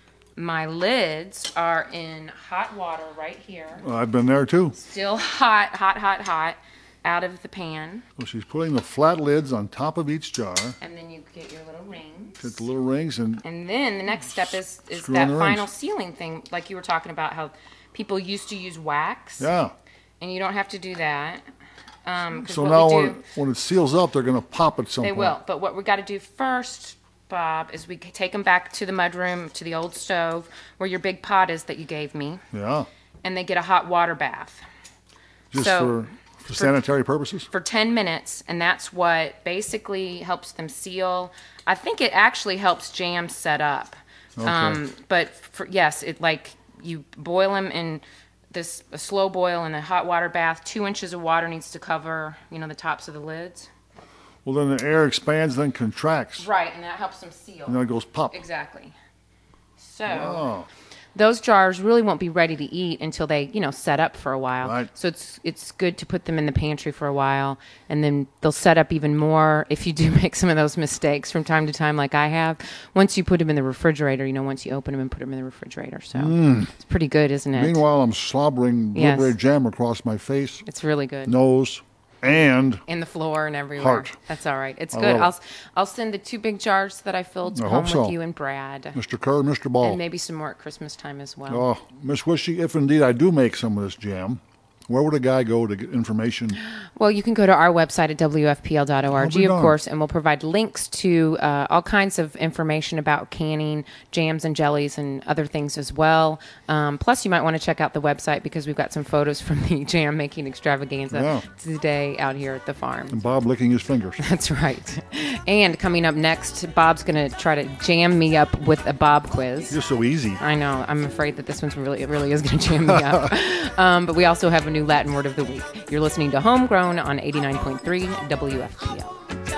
Speaker 1: My lids are in hot water right here.
Speaker 2: Well, I've been there too.
Speaker 1: Still hot, hot, hot, hot, out of the pan.
Speaker 2: So she's putting the flat lids on top of each jar.
Speaker 1: And then you get your little rings.
Speaker 2: Get the little rings and
Speaker 1: And then the next step is, is
Speaker 2: Screw
Speaker 1: that
Speaker 2: on the
Speaker 1: final
Speaker 2: rings.
Speaker 1: sealing thing, like you were talking about, how people used to use wax.
Speaker 2: yeah.
Speaker 1: And you don't have to do that. Um, 'cause
Speaker 2: So
Speaker 1: what
Speaker 2: now
Speaker 1: we
Speaker 2: when,
Speaker 1: do,
Speaker 2: when it seals up, they're going to pop at some
Speaker 1: they
Speaker 2: point.
Speaker 1: will. But what we got to do first, Bob, is we take them back to the mudroom, to the old stove, where your big pot is that you gave me,
Speaker 2: Yeah.
Speaker 1: and they get a hot water bath
Speaker 2: Just
Speaker 1: So,
Speaker 2: for, for sanitary purposes.
Speaker 1: for ten minutes, and that's what basically helps them seal. I think it actually helps jam set up. Um, but for, yes, it like you boil them in this a slow boil in a hot water bath. Two inches of water needs to cover, you know, the tops of the lids.
Speaker 2: Well, then the air expands, then contracts,
Speaker 1: Right, and that helps them seal.
Speaker 2: and then it goes pop.
Speaker 1: Exactly. So
Speaker 2: Oh,
Speaker 1: those jars really won't be ready to eat until they, you know, set up for a while.
Speaker 2: Right.
Speaker 1: So it's it's good to put them in the pantry for a while, and then they'll set up even more if you do make some of those mistakes from time to time, like I have. Once you put them in the refrigerator, you know, once you open them and put them in the refrigerator, so it's pretty good, isn't it?
Speaker 2: meanwhile, I'm slobbering
Speaker 1: Yes.
Speaker 2: blueberry jam across my face,
Speaker 1: It's really good.
Speaker 2: nose, and
Speaker 1: In the floor and everywhere.
Speaker 2: Heart.
Speaker 1: That's all right. It's
Speaker 2: I
Speaker 1: good.
Speaker 2: love it.
Speaker 1: I'll s- I'll send the two big jars that I filled
Speaker 2: I
Speaker 1: home
Speaker 2: hope
Speaker 1: with
Speaker 2: so.
Speaker 1: you and Brad,
Speaker 2: Mister Kerr, Mister Ball.
Speaker 1: and maybe some more at Christmas time as well.
Speaker 2: Oh, Miss Wishy, if indeed I do make some of this jam, Where would a guy go to get information?
Speaker 1: Well, you can go to our website at W F P L dot org,
Speaker 2: I'll be
Speaker 1: of
Speaker 2: darned.
Speaker 1: course, and we'll provide links to uh, all kinds of information about canning, jams and jellies, and other things as well. Um, plus, you might want to check out the website because we've got some photos from the jam making extravaganza
Speaker 2: Yeah.
Speaker 1: today out here at the farm.
Speaker 2: And Bob licking his fingers.
Speaker 1: That's right. And coming up next, Bob's going to try to jam me up with a Bob quiz.
Speaker 2: You're so easy.
Speaker 1: I know. I'm afraid that this one's really, it really is going to jam me up. um, but we also have a new Latin word of the week. You're listening to Homegrown on eighty-nine point three W F P L.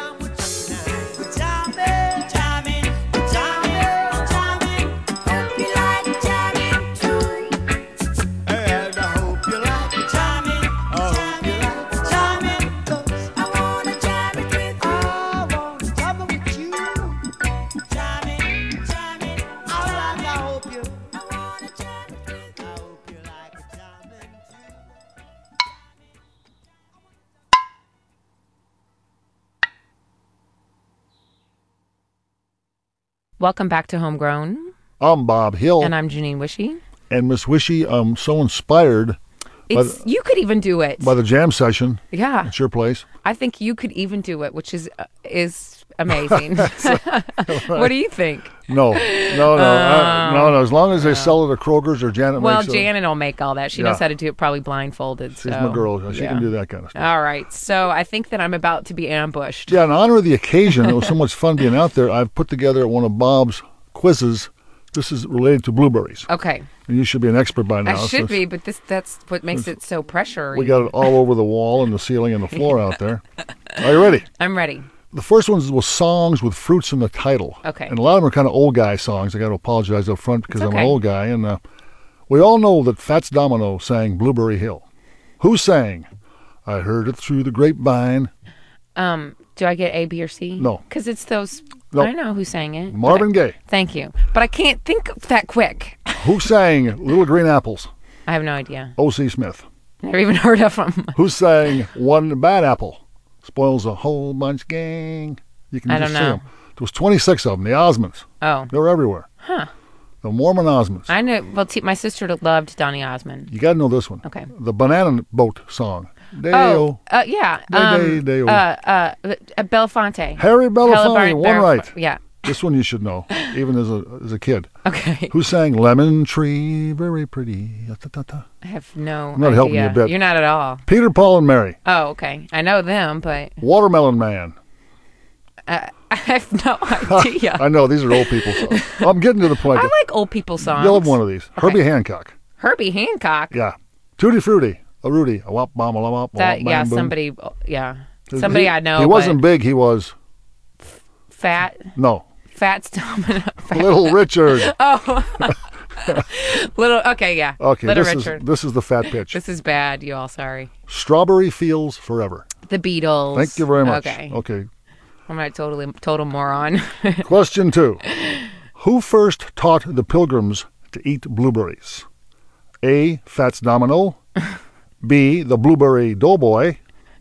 Speaker 1: Welcome back to Homegrown.
Speaker 2: I'm Bob Hill.
Speaker 1: And I'm Janine Wishy.
Speaker 2: And Miss Wishy, I'm so inspired by
Speaker 1: It's
Speaker 2: the,
Speaker 1: you could even do it.
Speaker 2: by the jam session
Speaker 1: Yeah.
Speaker 2: at your place.
Speaker 1: I think you could even do it, which is uh, is amazing. What do you think?
Speaker 2: No, no, no, I, no, no. As long as they sell it at Kroger's or Janet
Speaker 1: Well,
Speaker 2: makes it.
Speaker 1: Janet will make all that. She
Speaker 2: Yeah.
Speaker 1: knows how to do it probably blindfolded.
Speaker 2: She's
Speaker 1: so,
Speaker 2: my girl. She
Speaker 1: yeah.
Speaker 2: can do that kind of stuff.
Speaker 1: All right. So I think that I'm about to be ambushed.
Speaker 2: Yeah, in honor of the occasion, it was so much fun being out there. I've put together one of Bob's quizzes. This is related to blueberries.
Speaker 1: Okay.
Speaker 2: And you should be an expert by now.
Speaker 1: I should
Speaker 2: so
Speaker 1: be, but this that's what makes it so pressure.
Speaker 2: We got it all over the wall and the ceiling and the floor out there. Are you ready?
Speaker 1: I'm ready.
Speaker 2: The first one was songs with fruits in the title.
Speaker 1: Okay.
Speaker 2: And a lot of them are kind of old guy songs. I got to apologize up front because
Speaker 1: It's
Speaker 2: I'm
Speaker 1: okay.
Speaker 2: an old guy. And uh, we all know that Fats Domino sang Blueberry Hill. Who sang? I heard it through the grapevine.
Speaker 1: Um, do I get A, B, or C?
Speaker 2: No.
Speaker 1: Because it's those.
Speaker 2: No.
Speaker 1: I know who sang it.
Speaker 2: Marvin
Speaker 1: but I-
Speaker 2: Gaye.
Speaker 1: Thank you, but I can't think that quick.
Speaker 2: Who sang Little Green Apples?
Speaker 1: I have no idea.
Speaker 2: O C. Smith.
Speaker 1: Never even heard of them.
Speaker 2: Who sang One Bad Apple? Spoils a whole bunch gang. You can
Speaker 1: I
Speaker 2: just
Speaker 1: don't
Speaker 2: see
Speaker 1: know.
Speaker 2: them. There was twenty-six of them. The Osmonds.
Speaker 1: Oh,
Speaker 2: They were everywhere.
Speaker 1: huh.
Speaker 2: The Mormon Osmonds.
Speaker 1: I know. Well, t- my sister loved Donny Osmond.
Speaker 2: You got to know this one.
Speaker 1: Okay.
Speaker 2: The Banana Boat song. Day-o.
Speaker 1: Oh, uh, yeah.
Speaker 2: Day,
Speaker 1: Um,
Speaker 2: day, day-o.
Speaker 1: uh, uh, uh, Belafonte.
Speaker 2: Harry Belafonte,
Speaker 1: Hella
Speaker 2: one
Speaker 1: Bar-
Speaker 2: right.
Speaker 1: Yeah.
Speaker 2: This one you should know, even as a as a kid.
Speaker 1: Okay.
Speaker 2: Who sang Lemon Tree, very pretty. Ta-ta-ta.
Speaker 1: I have no
Speaker 2: I'm not
Speaker 1: idea.
Speaker 2: helping you a bit.
Speaker 1: You're not at all.
Speaker 2: Peter, Paul, and Mary.
Speaker 1: Oh, okay. I know them, but
Speaker 2: Watermelon Man.
Speaker 1: uh, I have no idea.
Speaker 2: I know, these are old people songs. I'm getting to the point.
Speaker 1: I like old people songs.
Speaker 2: You'll have one of these.
Speaker 1: Okay.
Speaker 2: Herbie Hancock.
Speaker 1: Herbie Hancock.
Speaker 2: Yeah. Tutti Frutti. A Rudy. A wop bomb a wop.
Speaker 1: That
Speaker 2: wop,
Speaker 1: yeah,
Speaker 2: bam, boom.
Speaker 1: somebody yeah, somebody
Speaker 2: He-
Speaker 1: I know.
Speaker 2: He wasn't
Speaker 1: but
Speaker 2: big, he was,
Speaker 1: fat.
Speaker 2: no,
Speaker 1: Fat's dominant. Fat.
Speaker 2: Little Richard.
Speaker 1: Oh, little. Okay, yeah.
Speaker 2: Okay,
Speaker 1: Little
Speaker 2: this
Speaker 1: Richard.
Speaker 2: is this is the fat pitch.
Speaker 1: This is bad. You all sorry.
Speaker 2: Strawberry Fields Forever.
Speaker 1: The Beatles.
Speaker 2: Thank you very much.
Speaker 1: Okay.
Speaker 2: Okay.
Speaker 1: I'm not totally total moron.
Speaker 2: Question two. Who first taught the Pilgrims to eat blueberries? A. Fats Domino. B. The Blueberry Doughboy.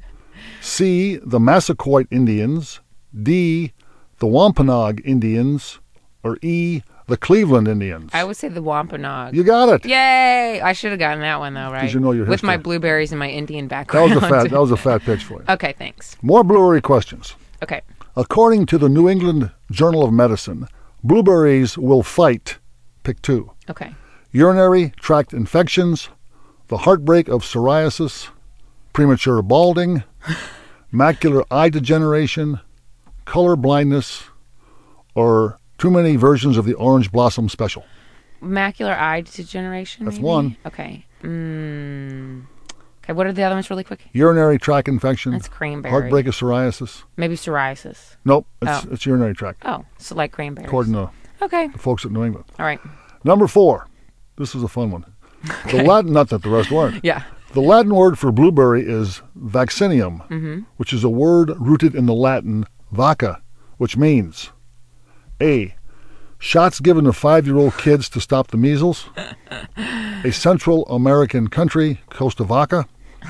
Speaker 2: C. The Massaquoi Indians. D. The Wampanoag Indians. Or E. The Cleveland Indians.
Speaker 1: I would say the Wampanoag.
Speaker 2: You got it.
Speaker 1: Yay! I should have gotten that one though, right?
Speaker 2: you know your
Speaker 1: With my
Speaker 2: history.
Speaker 1: blueberries and my Indian
Speaker 2: That
Speaker 1: background.
Speaker 2: was a fat. That was a fat pitch for you.
Speaker 1: Okay, thanks.
Speaker 2: More blueberry questions.
Speaker 1: Okay.
Speaker 2: According to the New England Journal of Medicine, blueberries will fight. Pick two.
Speaker 1: Okay.
Speaker 2: Urinary tract infections, the heartbreak of psoriasis, premature balding, macular eye degeneration, color blindness, or too many versions of the orange blossom special.
Speaker 1: Macular eye degeneration.
Speaker 2: That's
Speaker 1: maybe?
Speaker 2: one.
Speaker 1: Okay. Mm. Okay. What are the other ones, really quick?
Speaker 2: Urinary tract infection,
Speaker 1: That's cranberry.
Speaker 2: heartbreak of psoriasis.
Speaker 1: Maybe psoriasis.
Speaker 2: Nope, it's,
Speaker 1: Oh.
Speaker 2: it's urinary tract,
Speaker 1: Oh, so like cranberries.
Speaker 2: according to
Speaker 1: Okay.
Speaker 2: the folks at New England.
Speaker 1: All right.
Speaker 2: Number four. This is a fun one. The Latin, not that the rest weren't.
Speaker 1: Yeah.
Speaker 2: The Latin word for blueberry is vaccinium,
Speaker 1: Mm-hmm.
Speaker 2: which is a word rooted in the Latin vacca, which means A. Shots given to five-year-old kids to stop the measles. A Central American country, Costa Vaca.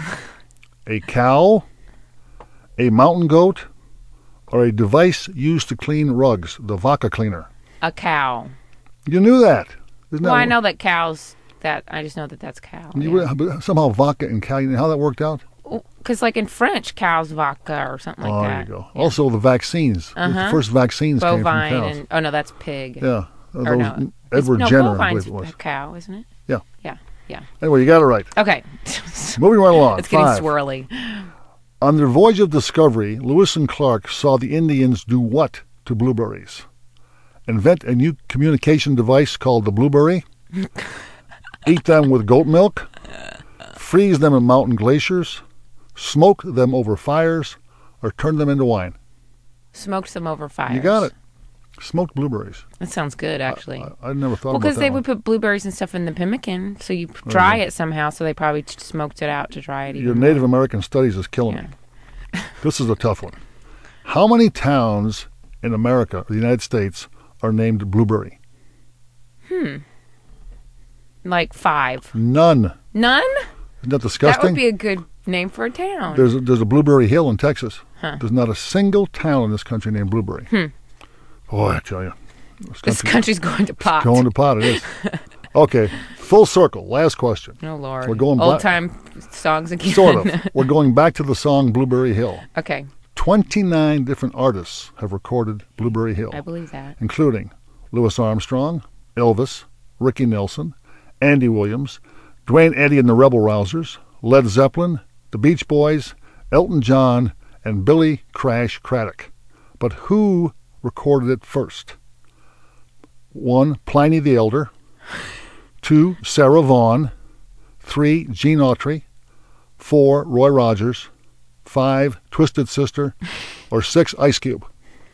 Speaker 2: A cow. A mountain goat. Or a device used to clean rugs, the vaca cleaner.
Speaker 1: A cow.
Speaker 2: You knew that. Isn't
Speaker 1: Well,
Speaker 2: that
Speaker 1: I know that cows that. I just know that that's cow.
Speaker 2: You would- but somehow vodka and cow, you know how that worked out?
Speaker 1: Because, like in French, cow's vodka or something like
Speaker 2: oh,
Speaker 1: that.
Speaker 2: there you go. Also, the vaccines.
Speaker 1: Uh-huh.
Speaker 2: The first vaccines came from
Speaker 1: Bovine
Speaker 2: cows.
Speaker 1: and oh no, that's pig.
Speaker 2: yeah. Uh,
Speaker 1: Or
Speaker 2: those-
Speaker 1: no,
Speaker 2: Edward
Speaker 1: no,
Speaker 2: Jenner, I
Speaker 1: bovine's
Speaker 2: believe it was.
Speaker 1: a cow, isn't it?
Speaker 2: Yeah.
Speaker 1: Yeah, yeah.
Speaker 2: Anyway, you got it right.
Speaker 1: Okay.
Speaker 2: Moving right along.
Speaker 1: It's getting
Speaker 2: Five.
Speaker 1: swirly.
Speaker 2: On their voyage of discovery, Lewis and Clark saw the Indians do what to blueberries? Invent a new communication device called the blueberry? Eat them with goat milk? Freeze them in mountain glaciers? Smoke them over fires? Or turn them into wine?
Speaker 1: Smoked them over fires.
Speaker 2: You got it. Smoked blueberries.
Speaker 1: That sounds good, actually.
Speaker 2: I, I never thought
Speaker 1: well,
Speaker 2: about
Speaker 1: because
Speaker 2: that
Speaker 1: they
Speaker 2: one.
Speaker 1: would put blueberries and stuff in the pemmican, so you dry it somehow. So they probably t- smoked it out to dry it. Even
Speaker 2: Your
Speaker 1: more.
Speaker 2: Native American studies is killing
Speaker 1: Yeah.
Speaker 2: me. This is a tough one. How many towns in America, the United States, are named Blueberry?
Speaker 1: Like five.
Speaker 2: None.
Speaker 1: None?
Speaker 2: Isn't that disgusting?
Speaker 1: That would be a good name for a town.
Speaker 2: There's a, there's a Blueberry Hill in Texas.
Speaker 1: Huh.
Speaker 2: There's not a single town in this country named Blueberry.
Speaker 1: Hmm.
Speaker 2: Boy, I tell you. This,
Speaker 1: This
Speaker 2: country-
Speaker 1: country's going to pot.
Speaker 2: Going to pot, it is. Okay, full circle. Last question.
Speaker 1: Oh, Lord.
Speaker 2: We're going
Speaker 1: Old
Speaker 2: back-
Speaker 1: time songs again.
Speaker 2: Sort of. We're going back to the song Blueberry Hill.
Speaker 1: Okay.
Speaker 2: twenty-nine different artists have recorded Blueberry Hill,
Speaker 1: I believe that.
Speaker 2: including Louis Armstrong, Elvis, Ricky Nelson, Andy Williams, Dwayne Eddy and the Rebel Rousers, Led Zeppelin, the Beach Boys, Elton John, and Billy Crash Craddock. But who recorded it first? One, Pliny the Elder. Two, Sarah Vaughan. Three, Gene Autry. Four, Roy Rogers. Five, Twisted Sister. Or six, Ice Cube.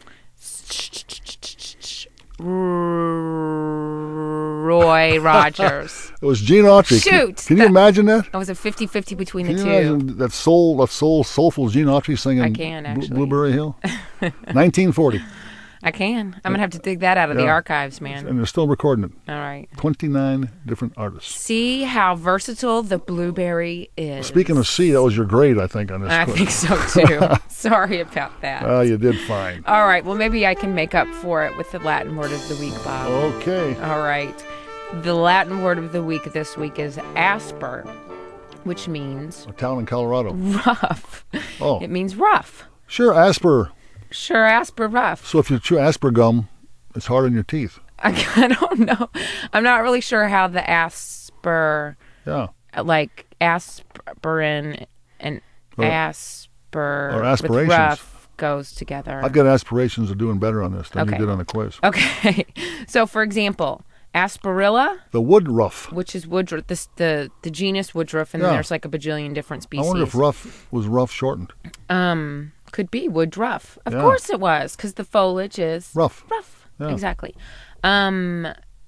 Speaker 1: Roy Rogers.
Speaker 2: It was Gene Autry. Can-
Speaker 1: Shoot!
Speaker 2: Can, you
Speaker 1: That-
Speaker 2: imagine that?
Speaker 1: I was a fifty-fifty between
Speaker 2: Can
Speaker 1: the
Speaker 2: you
Speaker 1: two.
Speaker 2: imagine that soul, that soul, soulful Gene Autry singing
Speaker 1: I can,
Speaker 2: Blu-
Speaker 1: actually.
Speaker 2: Blueberry Hill? nineteen forty.
Speaker 1: I can. I'm going to have to dig that out of the
Speaker 2: Yeah.
Speaker 1: archives, man.
Speaker 2: And they're still recording it.
Speaker 1: All right.
Speaker 2: twenty-nine different artists.
Speaker 1: See how versatile the blueberry is.
Speaker 2: Speaking of C, that was your grade, I think, on this
Speaker 1: I
Speaker 2: quiz.
Speaker 1: think so too. Sorry about that.
Speaker 2: Well, you did fine.
Speaker 1: All right. Well, maybe I can make up for it with the Latin word of the week, Bob.
Speaker 2: Okay.
Speaker 1: All right. The Latin word of the week this week is asper, which means
Speaker 2: A town in Colorado.
Speaker 1: rough.
Speaker 2: Oh,
Speaker 1: It means rough.
Speaker 2: sure, Asper.
Speaker 1: Sure, asper rough.
Speaker 2: So if you chew Asper gum, it's hard on your teeth.
Speaker 1: I, I don't know. I'm not really sure how the asper,
Speaker 2: Yeah.
Speaker 1: like aspirin and
Speaker 2: Or-
Speaker 1: asper
Speaker 2: or
Speaker 1: with
Speaker 2: aspirations.
Speaker 1: rough goes together.
Speaker 2: I've got aspirations of doing better on this than
Speaker 1: Okay.
Speaker 2: you did on the quiz.
Speaker 1: Okay. So, for example, asperilla,
Speaker 2: The woodruff.
Speaker 1: which is woodruff, this, the the genus woodruff, and
Speaker 2: Yeah.
Speaker 1: then there's like a bajillion different
Speaker 2: I
Speaker 1: species.
Speaker 2: wonder if rough was rough shortened.
Speaker 1: Um, could be woodruff. Of
Speaker 2: Yeah.
Speaker 1: course it was, because the foliage is
Speaker 2: Rough.
Speaker 1: rough.
Speaker 2: Yeah.
Speaker 1: Exactly. Um,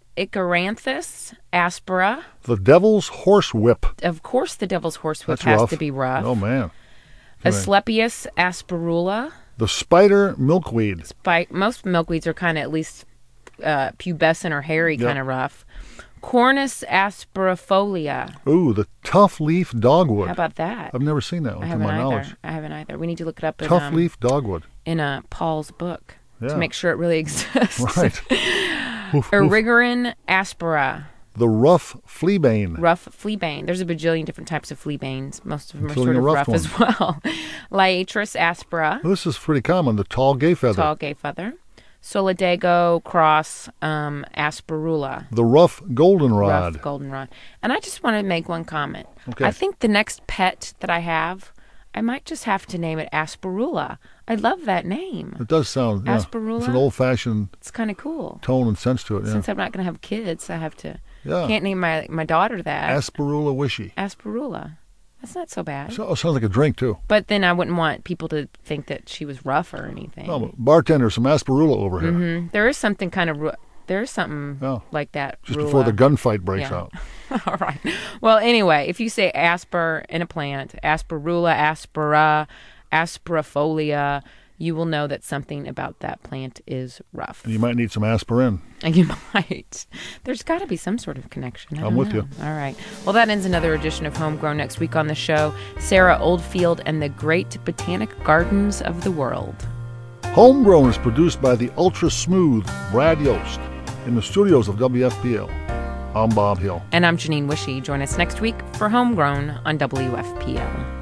Speaker 1: Icaranthus aspera.
Speaker 2: The devil's horsewhip.
Speaker 1: Of course, the devil's horsewhip
Speaker 2: That's
Speaker 1: has
Speaker 2: rough.
Speaker 1: to be rough.
Speaker 2: Oh, man.
Speaker 1: Asclepius asperula.
Speaker 2: The spider milkweed.
Speaker 1: By, most milkweeds are kind of at least uh, pubescent or hairy,
Speaker 2: Yep.
Speaker 1: kind of rough. Cornus asperifolia.
Speaker 2: Ooh, the tough leaf dogwood.
Speaker 1: How about that?
Speaker 2: I've never seen that
Speaker 1: I
Speaker 2: one, to
Speaker 1: haven't
Speaker 2: my
Speaker 1: either.
Speaker 2: knowledge.
Speaker 1: I haven't either. We need to look it up in,
Speaker 2: Tough
Speaker 1: um,
Speaker 2: leaf dogwood.
Speaker 1: in uh, Paul's book
Speaker 2: Yeah.
Speaker 1: to make sure it really exists.
Speaker 2: Right. Oof, oof.
Speaker 1: Erigeron aspera.
Speaker 2: The rough fleabane.
Speaker 1: Rough fleabane. There's a bajillion different types of fleabanes. Most of them are
Speaker 2: Including
Speaker 1: sort of
Speaker 2: a
Speaker 1: rough,
Speaker 2: rough
Speaker 1: as well. Liatris aspera,
Speaker 2: This is pretty common. The tall gay feather.
Speaker 1: tall gay feather. Solidago cross um, asperula,
Speaker 2: The rough goldenrod.
Speaker 1: rough goldenrod. And I just want to make one comment.
Speaker 2: Okay.
Speaker 1: I think the next pet that I have, I might just have to name it Asperula. I love that name.
Speaker 2: It does sound. Yeah,
Speaker 1: Asperula?
Speaker 2: It's an old-fashioned
Speaker 1: It's kind of cool.
Speaker 2: tone and sense to it. Yeah.
Speaker 1: Since I'm not going to have kids, I have to.
Speaker 2: Yeah.
Speaker 1: Can't name my my daughter that.
Speaker 2: Asperula wishy.
Speaker 1: Asperula. That's not so bad.
Speaker 2: So, it sounds like a drink too.
Speaker 1: But then I wouldn't want people to think that she was rough or anything.
Speaker 2: No, but bartender, some Asperula over here.
Speaker 1: Mhm. There is something kind of ru- there is something
Speaker 2: Yeah.
Speaker 1: like that.
Speaker 2: Just
Speaker 1: rula.
Speaker 2: before the gunfight breaks
Speaker 1: Yeah.
Speaker 2: out.
Speaker 1: All right. Well, anyway, if you say asper in a plant, asperula, aspera, asperifolia, you will know that something about that plant is rough.
Speaker 2: And you might need some aspirin.
Speaker 1: And you might. There's got to be some sort of connection. I
Speaker 2: I'm
Speaker 1: don't
Speaker 2: with
Speaker 1: know.
Speaker 2: you.
Speaker 1: All right. Well, that ends another edition of Homegrown. Next week on the show, Sarah Oldfield and the Great Botanic Gardens of the World.
Speaker 2: Homegrown is produced by the ultra-smooth Brad Yost in the studios of W F P L. I'm Bob Hill.
Speaker 1: And I'm Janine Wishy. Join us next week for Homegrown on W F P L.